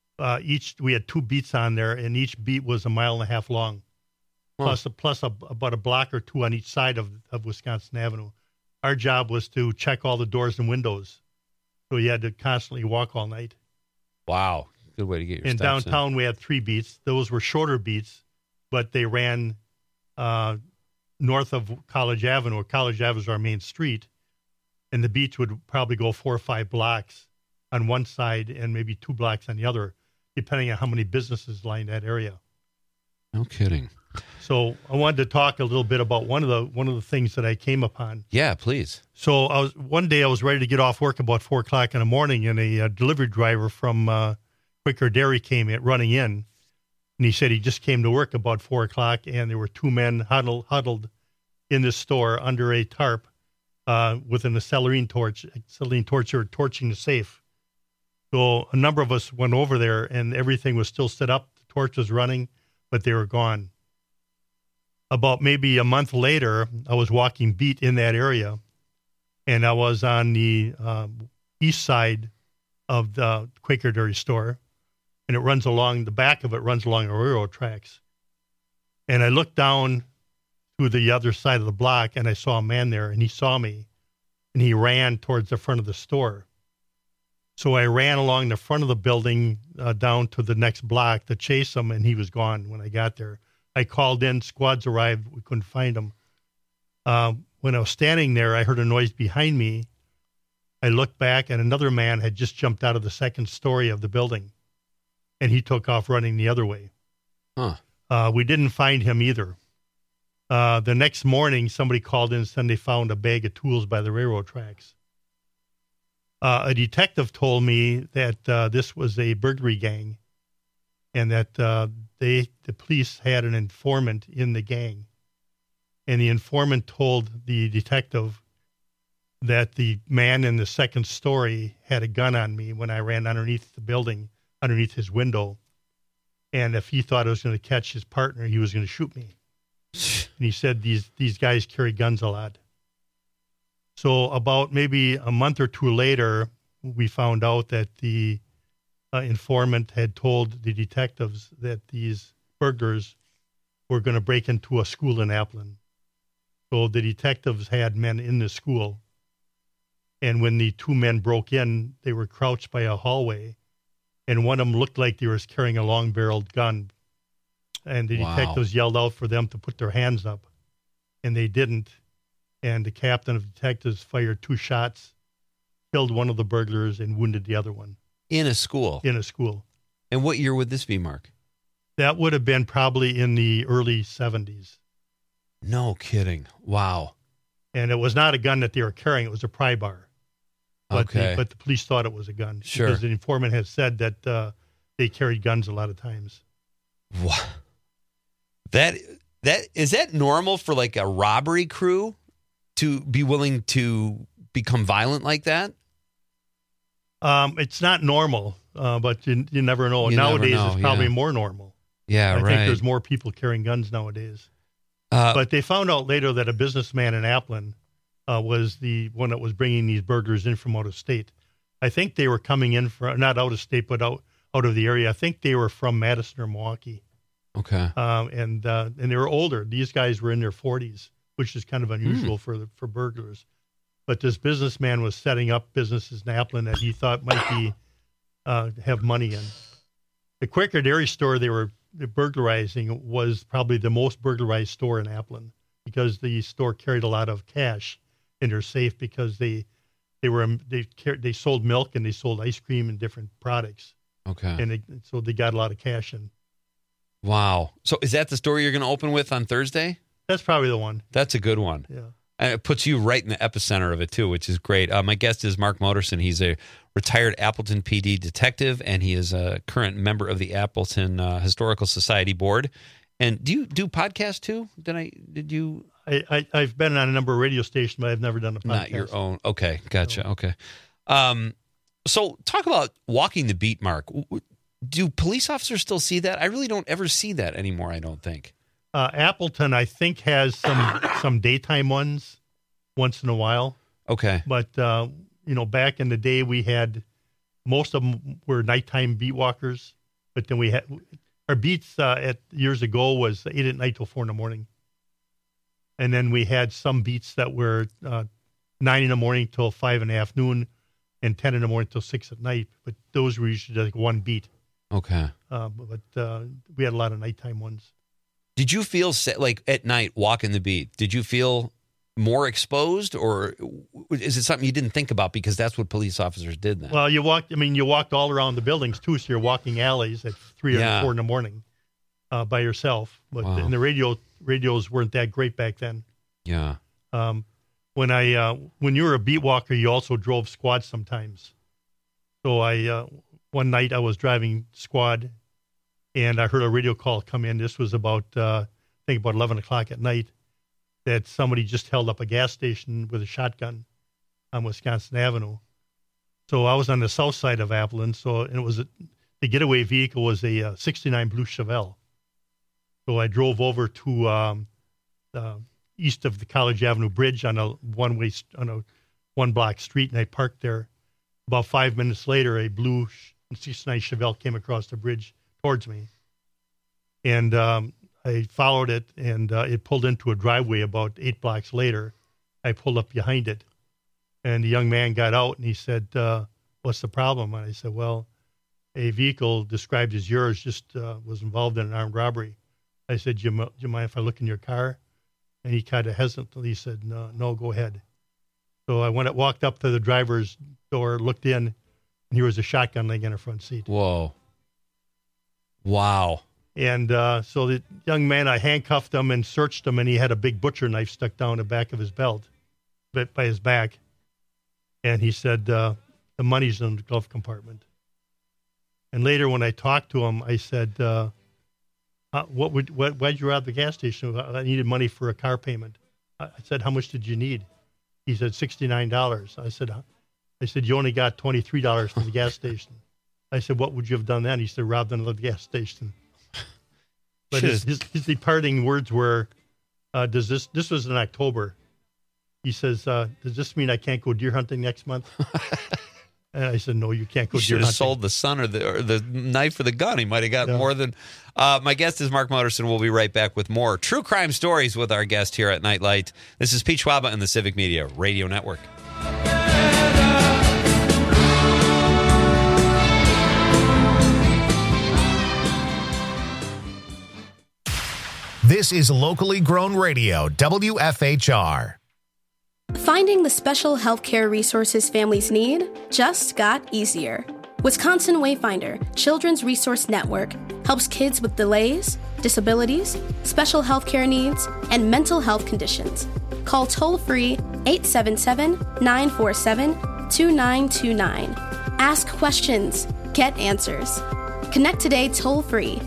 We had 2 beats on there, and each beat was 1.5 miles long, plus about a block or 2 on each side of Wisconsin Avenue. Our job was to check all the doors and windows, so you had to constantly walk all night. Wow, good way to get your steps in. Downtown, we had 3 beats. Those were shorter beats, but they ran north of College Avenue, or College Avenue is our main street, and the beats would probably go 4 or 5 blocks on one side and maybe 2 blocks on the other, depending on how many businesses lined that area. No kidding. So I wanted to talk a little bit about one of the things that I came upon. Yeah, please. So one day I was ready to get off work about 4 o'clock in the morning, and a delivery driver from Quaker Dairy came running in, and he said he just came to work about 4 o'clock, and there were 2 men huddled in this store under a tarp with an acetylene torch. They were torching the safe. So a number of us went over there, and everything was still set up. The torch was running, but they were gone. About maybe a month later, I was walking beat in that area, and I was on the east side of the Quaker Dairy store, and the back of it runs along the railroad tracks. And I looked down to the other side of the block, and I saw a man there, and he saw me, and he ran towards the front of the store. So I ran along the front of the building down to the next block to chase him, and he was gone when I got there. I called in, squads arrived, we couldn't find him. When I was standing there, I heard a noise behind me. I looked back, and another man had just jumped out of the second story of the building, and he took off running the other way. We didn't find him either. The next morning, somebody called in and said they found a bag of tools by the railroad tracks. A detective told me that this was a burglary gang, and that the police had an informant in the gang. And the informant told the detective that the man in the second story had a gun on me when I ran underneath the building, underneath his window. And if he thought I was going to catch his partner, he was going to shoot me. And he said these guys carry guns a lot. So about maybe a month or 2 later, we found out that the informant had told the detectives that these burglars were going to break into a school in Appleton. So the detectives had men in the school. And when the 2 men broke in, they were crouched by a hallway. And one of them looked like they was carrying a long-barreled gun. And the detectives yelled out for them to put their hands up. And they didn't. And the captain of detectives fired 2 shots, killed one of the burglars, and wounded the other one. In a school? In a school. And what year would this be, Mark? That would have been probably in the early 70s. No kidding. Wow. And it was not a gun that they were carrying. It was a pry bar. But Okay. but the police thought it was a gun. Sure. Because the informant has said that they carried guns a lot of times. Wow. That is that normal for like a robbery crew to be willing to become violent like that? It's not normal, but you never know. You Nowadays, never know, it's probably yeah. more normal. Yeah, I right. think there's more people carrying guns nowadays. But they found out later that a businessman in Appleton was the one that was bringing these burglars in from out of state. I think they were coming in from, not out of state, but out of the area. I think they were from Madison or Milwaukee. Okay. And they were older. These guys were in their 40s, which is kind of unusual for burglars. But this businessman was setting up businesses in Appleton that he thought might be have money in. The Quaker Dairy store they were burglarizing was probably the most burglarized store in Appleton because the store carried a lot of cash in their safe because they sold milk and they sold ice cream and different products. Okay. And so they got a lot of cash in. Wow. So is that the story you're going to open with on Thursday? That's probably the one. That's a good one. Yeah. And it puts you right in the epicenter of it, too, which is great. My guest is Mark Motorson. He's a retired Appleton PD detective, and he is a current member of the Appleton Historical Society Board. And do you do podcasts, too? I've been on a number of radio stations, but I've never done a podcast. Not your own. Okay, gotcha. No. Okay. So talk about walking the beat, Mark. Do police officers still see that? I really don't ever see that anymore, I don't think. Appleton, I think, has some daytime ones once in a while. Okay. But, back in the day, we had most of them were nighttime beat walkers. But then we had our beats years ago was 8 at night till 4 in the morning. And then we had some beats that were 9 in the morning till 5 in the afternoon and 10 in the morning till 6 at night. But those were usually like one beat. Okay. But we had a lot of nighttime ones. Did you feel like at night walking the beat? Did you feel more exposed, or is it something you didn't think about because that's what police officers did then? Well, you walked all around the buildings too, so you're walking alleys at 3 or 4 in the morning by yourself. But and the radios weren't that great back then. Yeah. When you were a beat walker, you also drove squad sometimes. So one night I was driving squad. And I heard a radio call come in. This was about 11 o'clock at night, that somebody just held up a gas station with a shotgun on Wisconsin Avenue. So I was on the south side of Appleton. And it was the getaway vehicle was a 69 blue Chevelle. So I drove over to east of the College Avenue Bridge on a one-block street, and I parked there. About 5 minutes later, a blue 69 Chevelle came across the bridge towards me, and I followed it, and it pulled into a driveway about 8 blocks later. I pulled up behind it, and the young man got out, and he said, "What's the problem?" And I said, "Well, a vehicle described as yours just was involved in an armed robbery." I said, do you mind if I look in your car?" And he kind of hesitantly said, no, go ahead. So I walked up to the driver's door, looked in, and here was a shotgun laying in the front seat. Whoa. Wow. And so the young man, I handcuffed him and searched him, and he had a big butcher knife stuck down the back of his belt, by his back. And he said, the money's in the glove compartment. And later when I talked to him, I said, why'd you rob the gas station? I needed money for a car payment. I said, how much did you need? He said, $69. I said, you only got $23 from the gas station. I said, what would you have done then? He said, robbed another gas station. But his departing words were, this was in October. He says, does this mean I can't go deer hunting next month? And I said, no, you can't go deer hunting. You should have sold the son or the knife or the gun. He might have gotten more than... my guest is Mark Motorson. We'll be right back with more true crime stories with our guest here at Nightlight. This is Pete Schwaba and the Civic Media Radio Network. This is locally grown radio, WFHR. Finding the special healthcare resources families need just got easier. Wisconsin Wayfinder Children's Resource Network helps kids with delays, disabilities, special health care needs, and mental health conditions. Call toll-free 877-947-2929. Ask questions. Get answers. Connect today toll-free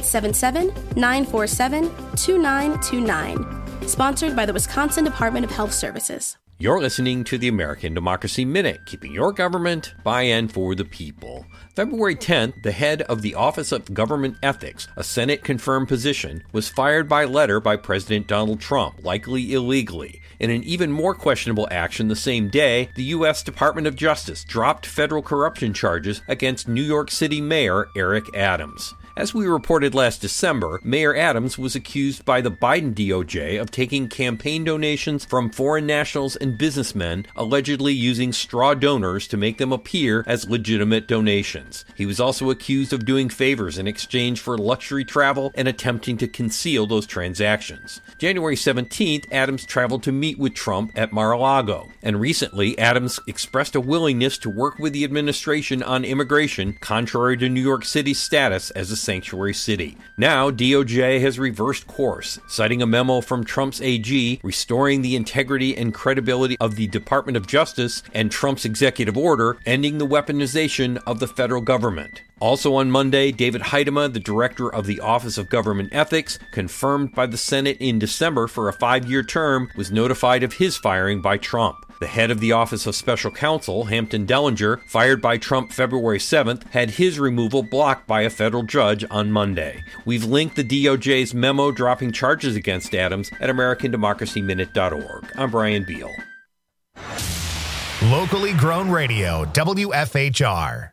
877-947-2929. Sponsored by the Wisconsin Department of Health Services. You're listening to the American Democracy Minute, keeping your government by and for the people. February 10th, the head of the Office of Government Ethics, a Senate-confirmed position, was fired by letter by President Donald Trump, likely illegally. In an even more questionable action the same day, the U.S. Department of Justice dropped federal corruption charges against New York City Mayor Eric Adams. As we reported last December, Mayor Adams was accused by the Biden DOJ of taking campaign donations from foreign nationals and businessmen, allegedly using straw donors to make them appear as legitimate donations. He was also accused of doing favors in exchange for luxury travel and attempting to conceal those transactions. January 17th, Adams traveled to meet with Trump at Mar-a-Lago. And recently, Adams expressed a willingness to work with the administration on immigration, contrary to New York City's status as a sanctuary city. Now, DOJ has reversed course, citing a memo from Trump's AG restoring the integrity and credibility of the Department of Justice and Trump's executive order ending the weaponization of the federal government. Also on Monday, David Heidema, the director of the Office of Government Ethics, confirmed by the Senate in December for a 5-year term, was notified of his firing by Trump. The head of the Office of Special Counsel, Hampton Dellinger, fired by Trump February 7th, had his removal blocked by a federal judge on Monday. We've linked the DOJ's memo dropping charges against Adams at AmericanDemocracyMinute.org. I'm Brian Beal. Locally grown radio, WFHR.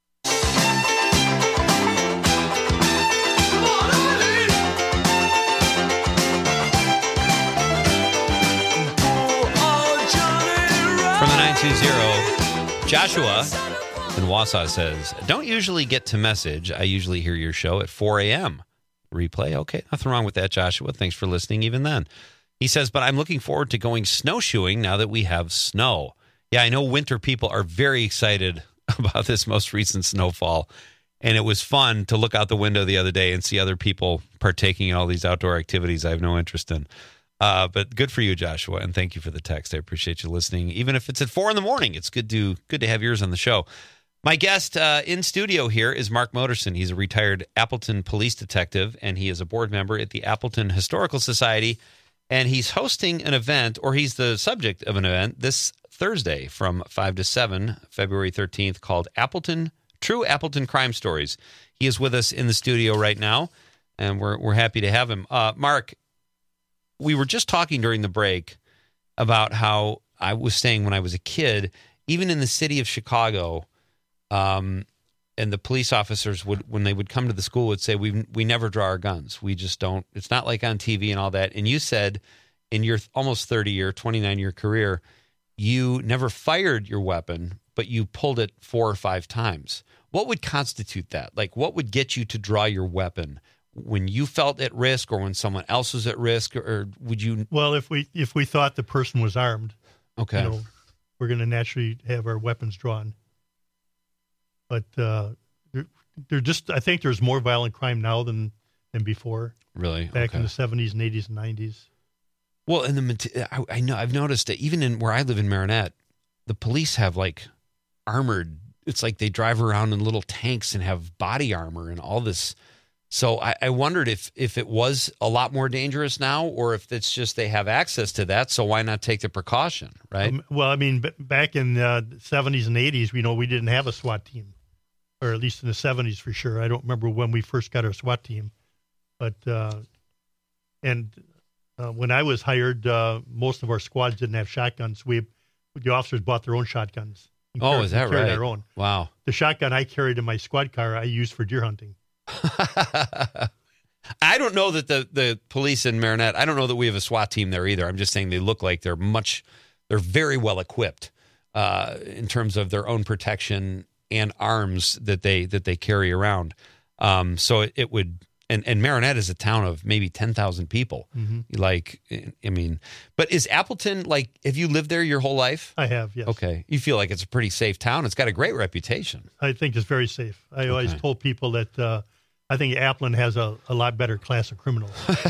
From the 920, Joshua in Wausau says, don't usually get to message. I usually hear your show at 4 a.m. Replay. Okay, nothing wrong with that, Joshua. Thanks for listening even then. He says, but I'm looking forward to going snowshoeing now that we have snow. Yeah, I know winter people are very excited about this most recent snowfall. And it was fun to look out the window the other day and see other people partaking in all these outdoor activities I have no interest in. But good for you, Joshua, and thank you for the text. I appreciate you listening. Even if it's at 4 a.m, it's good to have yours on the show. My guest in studio here is Mark Moderson. He's a retired Appleton police detective, and he is a board member at the Appleton Historical Society. And he's hosting an event, or he's the subject of an event, this Thursday from 5 to 7, February 13th, called True Appleton Crime Stories. He is with us in the studio right now, and we're happy to have him. Mark, we were just talking during the break about how I was saying when I was a kid, even in the city of Chicago, and the police officers would, when they would come to the school, would say, we never draw our guns. We just don't. It's not like on TV and all that. And you said in your almost 30-year, 29-year career, you never fired your weapon, but you pulled it 4 or 5 times. What would constitute that? Like, what would get you to draw your weapon? When you felt at risk, or when someone else was at risk, or would you? Well, if we thought the person was armed, okay, we're going to naturally have our weapons drawn. But I think there's more violent crime now than before. Really, back in the 70s and 80s and 90s. Well, I know I've noticed that even where I live in Marinette, the police have like armored. It's like they drive around in little tanks and have body armor and all this. So I wondered if it was a lot more dangerous now, or if it's just they have access to that, so why not take the precaution, right? Well, I mean, back in the 70s and 80s, we didn't have a SWAT team, or at least in the 70s for sure. I don't remember when we first got our SWAT team. But when I was hired, most of our squads didn't have shotguns. The officers bought their own shotguns. Oh, is that right? Their own. Wow. The shotgun I carried in my squad car, I used for deer hunting. I don't know that the police in Marinette, I don't know that we have a SWAT team there either. I'm just saying they look like they're very well equipped in terms of their own protection and arms that they carry around. So it would And Marinette is a town of maybe 10,000 people. Like, I mean, but is Appleton, like, have you lived there your whole life? I have, yes. Okay. You feel like it's a pretty safe town? It's got a great reputation. I think it's very safe. I always told people that I think Appleton has a lot better class of criminals.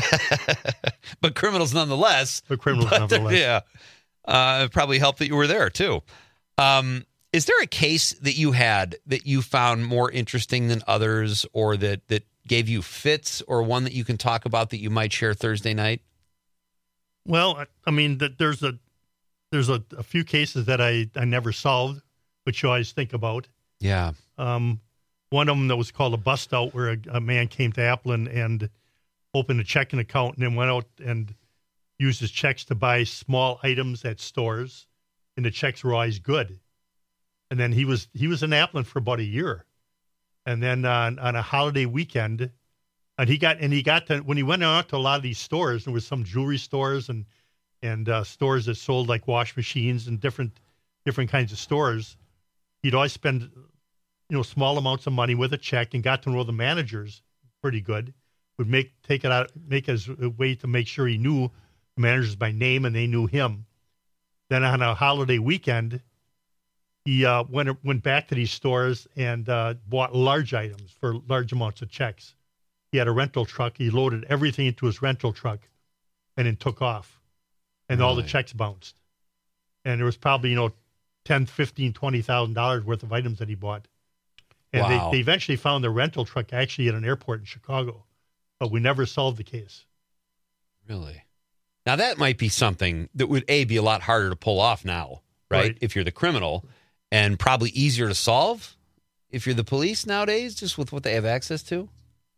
But criminals nonetheless. Yeah. It probably helped that you were there, too. Is there a case that you had that you found more interesting than others, or that gave you fits, or one that you can talk about that you might share Thursday night? Well, I mean, there's a few cases that I never solved, which you always think about. Yeah. One of them that was called a bust out, where a man came to Appleton and opened a checking account and then went out and used his checks to buy small items at stores, and the checks were always good. And then he was in Appleton for about a year. And then on a holiday weekend, and he got to, when he went out to a lot of these stores, there was some jewelry stores and stores that sold like wash machines and different kinds of stores. He'd always spend, small amounts of money with a check, and got to know the managers pretty good. Would make his way to make sure he knew the managers by name and they knew him. Then on a holiday weekend, he went back to these stores and bought large items for large amounts of checks. He had a rental truck. He loaded everything into his rental truck and then took off. And all the checks bounced. And there was probably, $10,000, $15,000, $20,000 worth of items that he bought. And they eventually found the rental truck actually at an airport in Chicago. But we never solved the case. Really? Now, that might be something that would, be a lot harder to pull off now, right? If you're the criminal. And probably easier to solve if you're the police nowadays, just with what they have access to?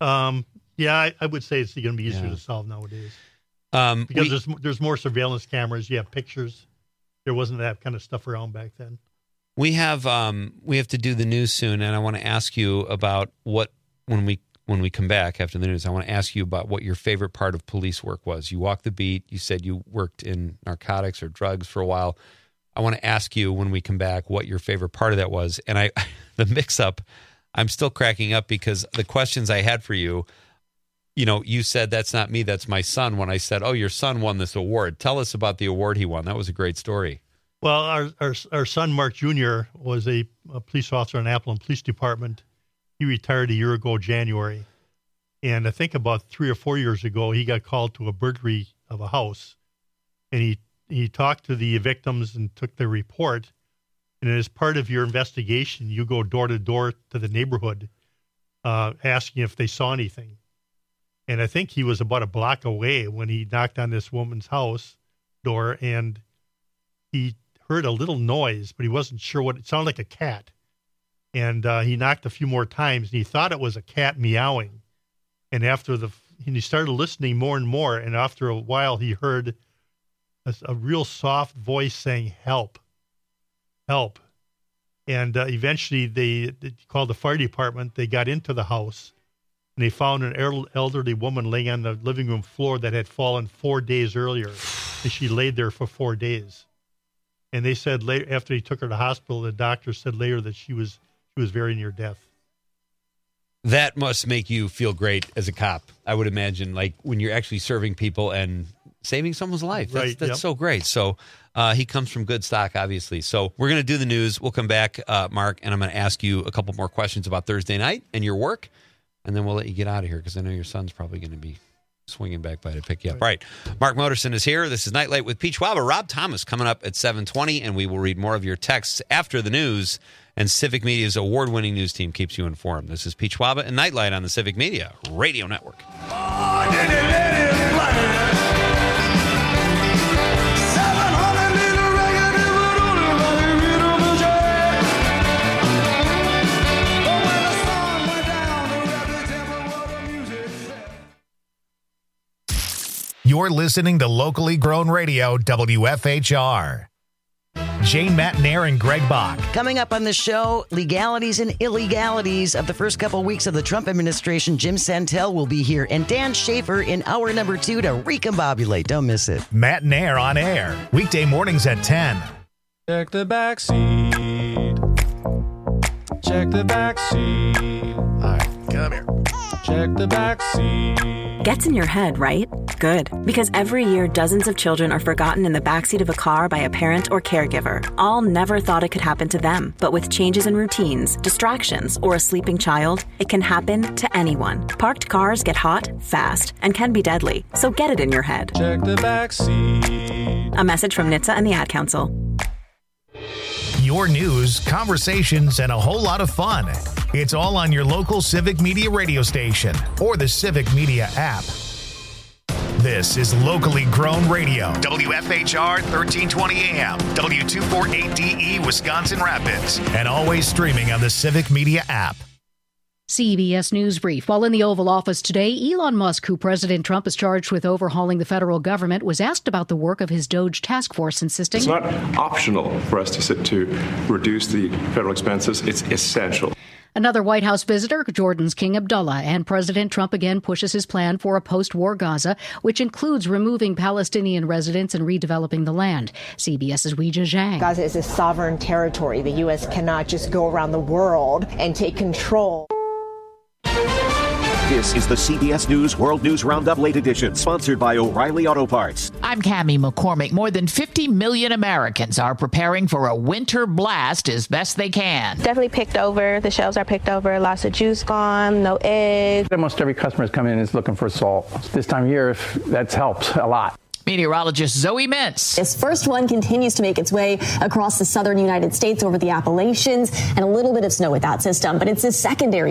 Yeah, I would say it's going to be easier to solve nowadays. Because there's more surveillance cameras. You have pictures. There wasn't that kind of stuff around back then. We have to do the news soon, and I want to ask you about when we come back after the news, I want to ask you about what your favorite part of police work was. You walked the beat. You said you worked in narcotics or drugs for a while. I want to ask you when we come back what your favorite part of that was. And the mix-up, I'm still cracking up because the questions I had for you, you said, that's not me, that's my son. When I said, oh, your son won this award. Tell us about the award he won. That was a great story. Well, our son, Mark Jr., was a police officer in Appleton Police Department. He retired a year ago, January. And I think about 3 or 4 years ago, he got called to a burglary of a house. And he talked to the victims and took their report. And as part of your investigation, you go door to door to the neighborhood asking if they saw anything. And I think he was about a block away when he knocked on this woman's house door, and he heard a little noise, but he wasn't sure what it sounded like. A cat. And he knocked a few more times, and he thought it was a cat meowing. And he started listening more and more, and after a while he heard a real soft voice saying, help, help. And eventually they called the fire department. They got into the house, and they found an elderly woman laying on the living room floor that had fallen 4 days earlier, and she laid there for 4 days. And they said later, after he took her to the hospital, the doctor said later that she was very near death. That must make you feel great as a cop, I would imagine, like when you're actually serving people and saving someone's life. That's so great. So he comes from good stock, obviously. So we're going to do the news. We'll come back, Mark, and I'm going to ask you a couple more questions about Thursday night and your work, and then we'll let you get out of here because I know your son's probably going to be swinging back by to pick you up. Right. Mark Moterson is here. This is Nightlight with Pete Schwab. Rob Thomas coming up at 7:20, and we will read more of your texts after the news. And Civic Media's award-winning news team keeps you informed. This is Pete Schwab and Nightlight on the Civic Media Radio Network. You're listening to locally grown radio, WFHR. Jane Matnair and Greg Bach. Coming up on the show, legalities and illegalities of the first couple weeks of the Trump administration. Jim Santel will be here, and Dan Schaefer in hour number 2 to recombobulate. Don't miss it. Matnair on air, weekday mornings at 10. Check the back seat. Check the back seat. All right, come here. Check the backseat. Gets in your head, right? Good. Because every year, dozens of children are forgotten in the backseat of a car by a parent or caregiver. All never thought it could happen to them. But with changes in routines, distractions, or a sleeping child, it can happen to anyone. Parked cars get hot, fast, and can be deadly. So get it in your head. Check the backseat. A message from NHTSA and the Ad Council. Your news, conversations, and a whole lot of fun. It's all on your local Civic Media radio station or the Civic Media app. This is locally grown radio. WFHR 1320 AM, W248DE Wisconsin Rapids, and always streaming on the Civic Media app. CBS News Brief. While in the Oval Office today, Elon Musk, who President Trump is charged with overhauling the federal government, was asked about the work of his DOGE task force, insisting it's not optional for us to reduce the federal expenses. It's essential. Another White House visitor, Jordan's King Abdullah, and President Trump again pushes his plan for a post-war Gaza, which includes removing Palestinian residents and redeveloping the land. CBS's Weijia Zhang. Gaza is a sovereign territory. The U.S. cannot just go around the world and take control. This is the CBS News World News Roundup Late Edition, sponsored by O'Reilly Auto Parts. I'm Cammie McCormick. More than 50 million Americans are preparing for a winter blast as best they can. Definitely picked over. The shelves are picked over. Lots of juice gone, no eggs. Almost every customer is coming in is looking for salt. This time of year, that's helped a lot. Meteorologist Zoe Mintz. This first one continues to make its way across the southern United States over the Appalachians, and a little bit of snow with that system, but it's a secondary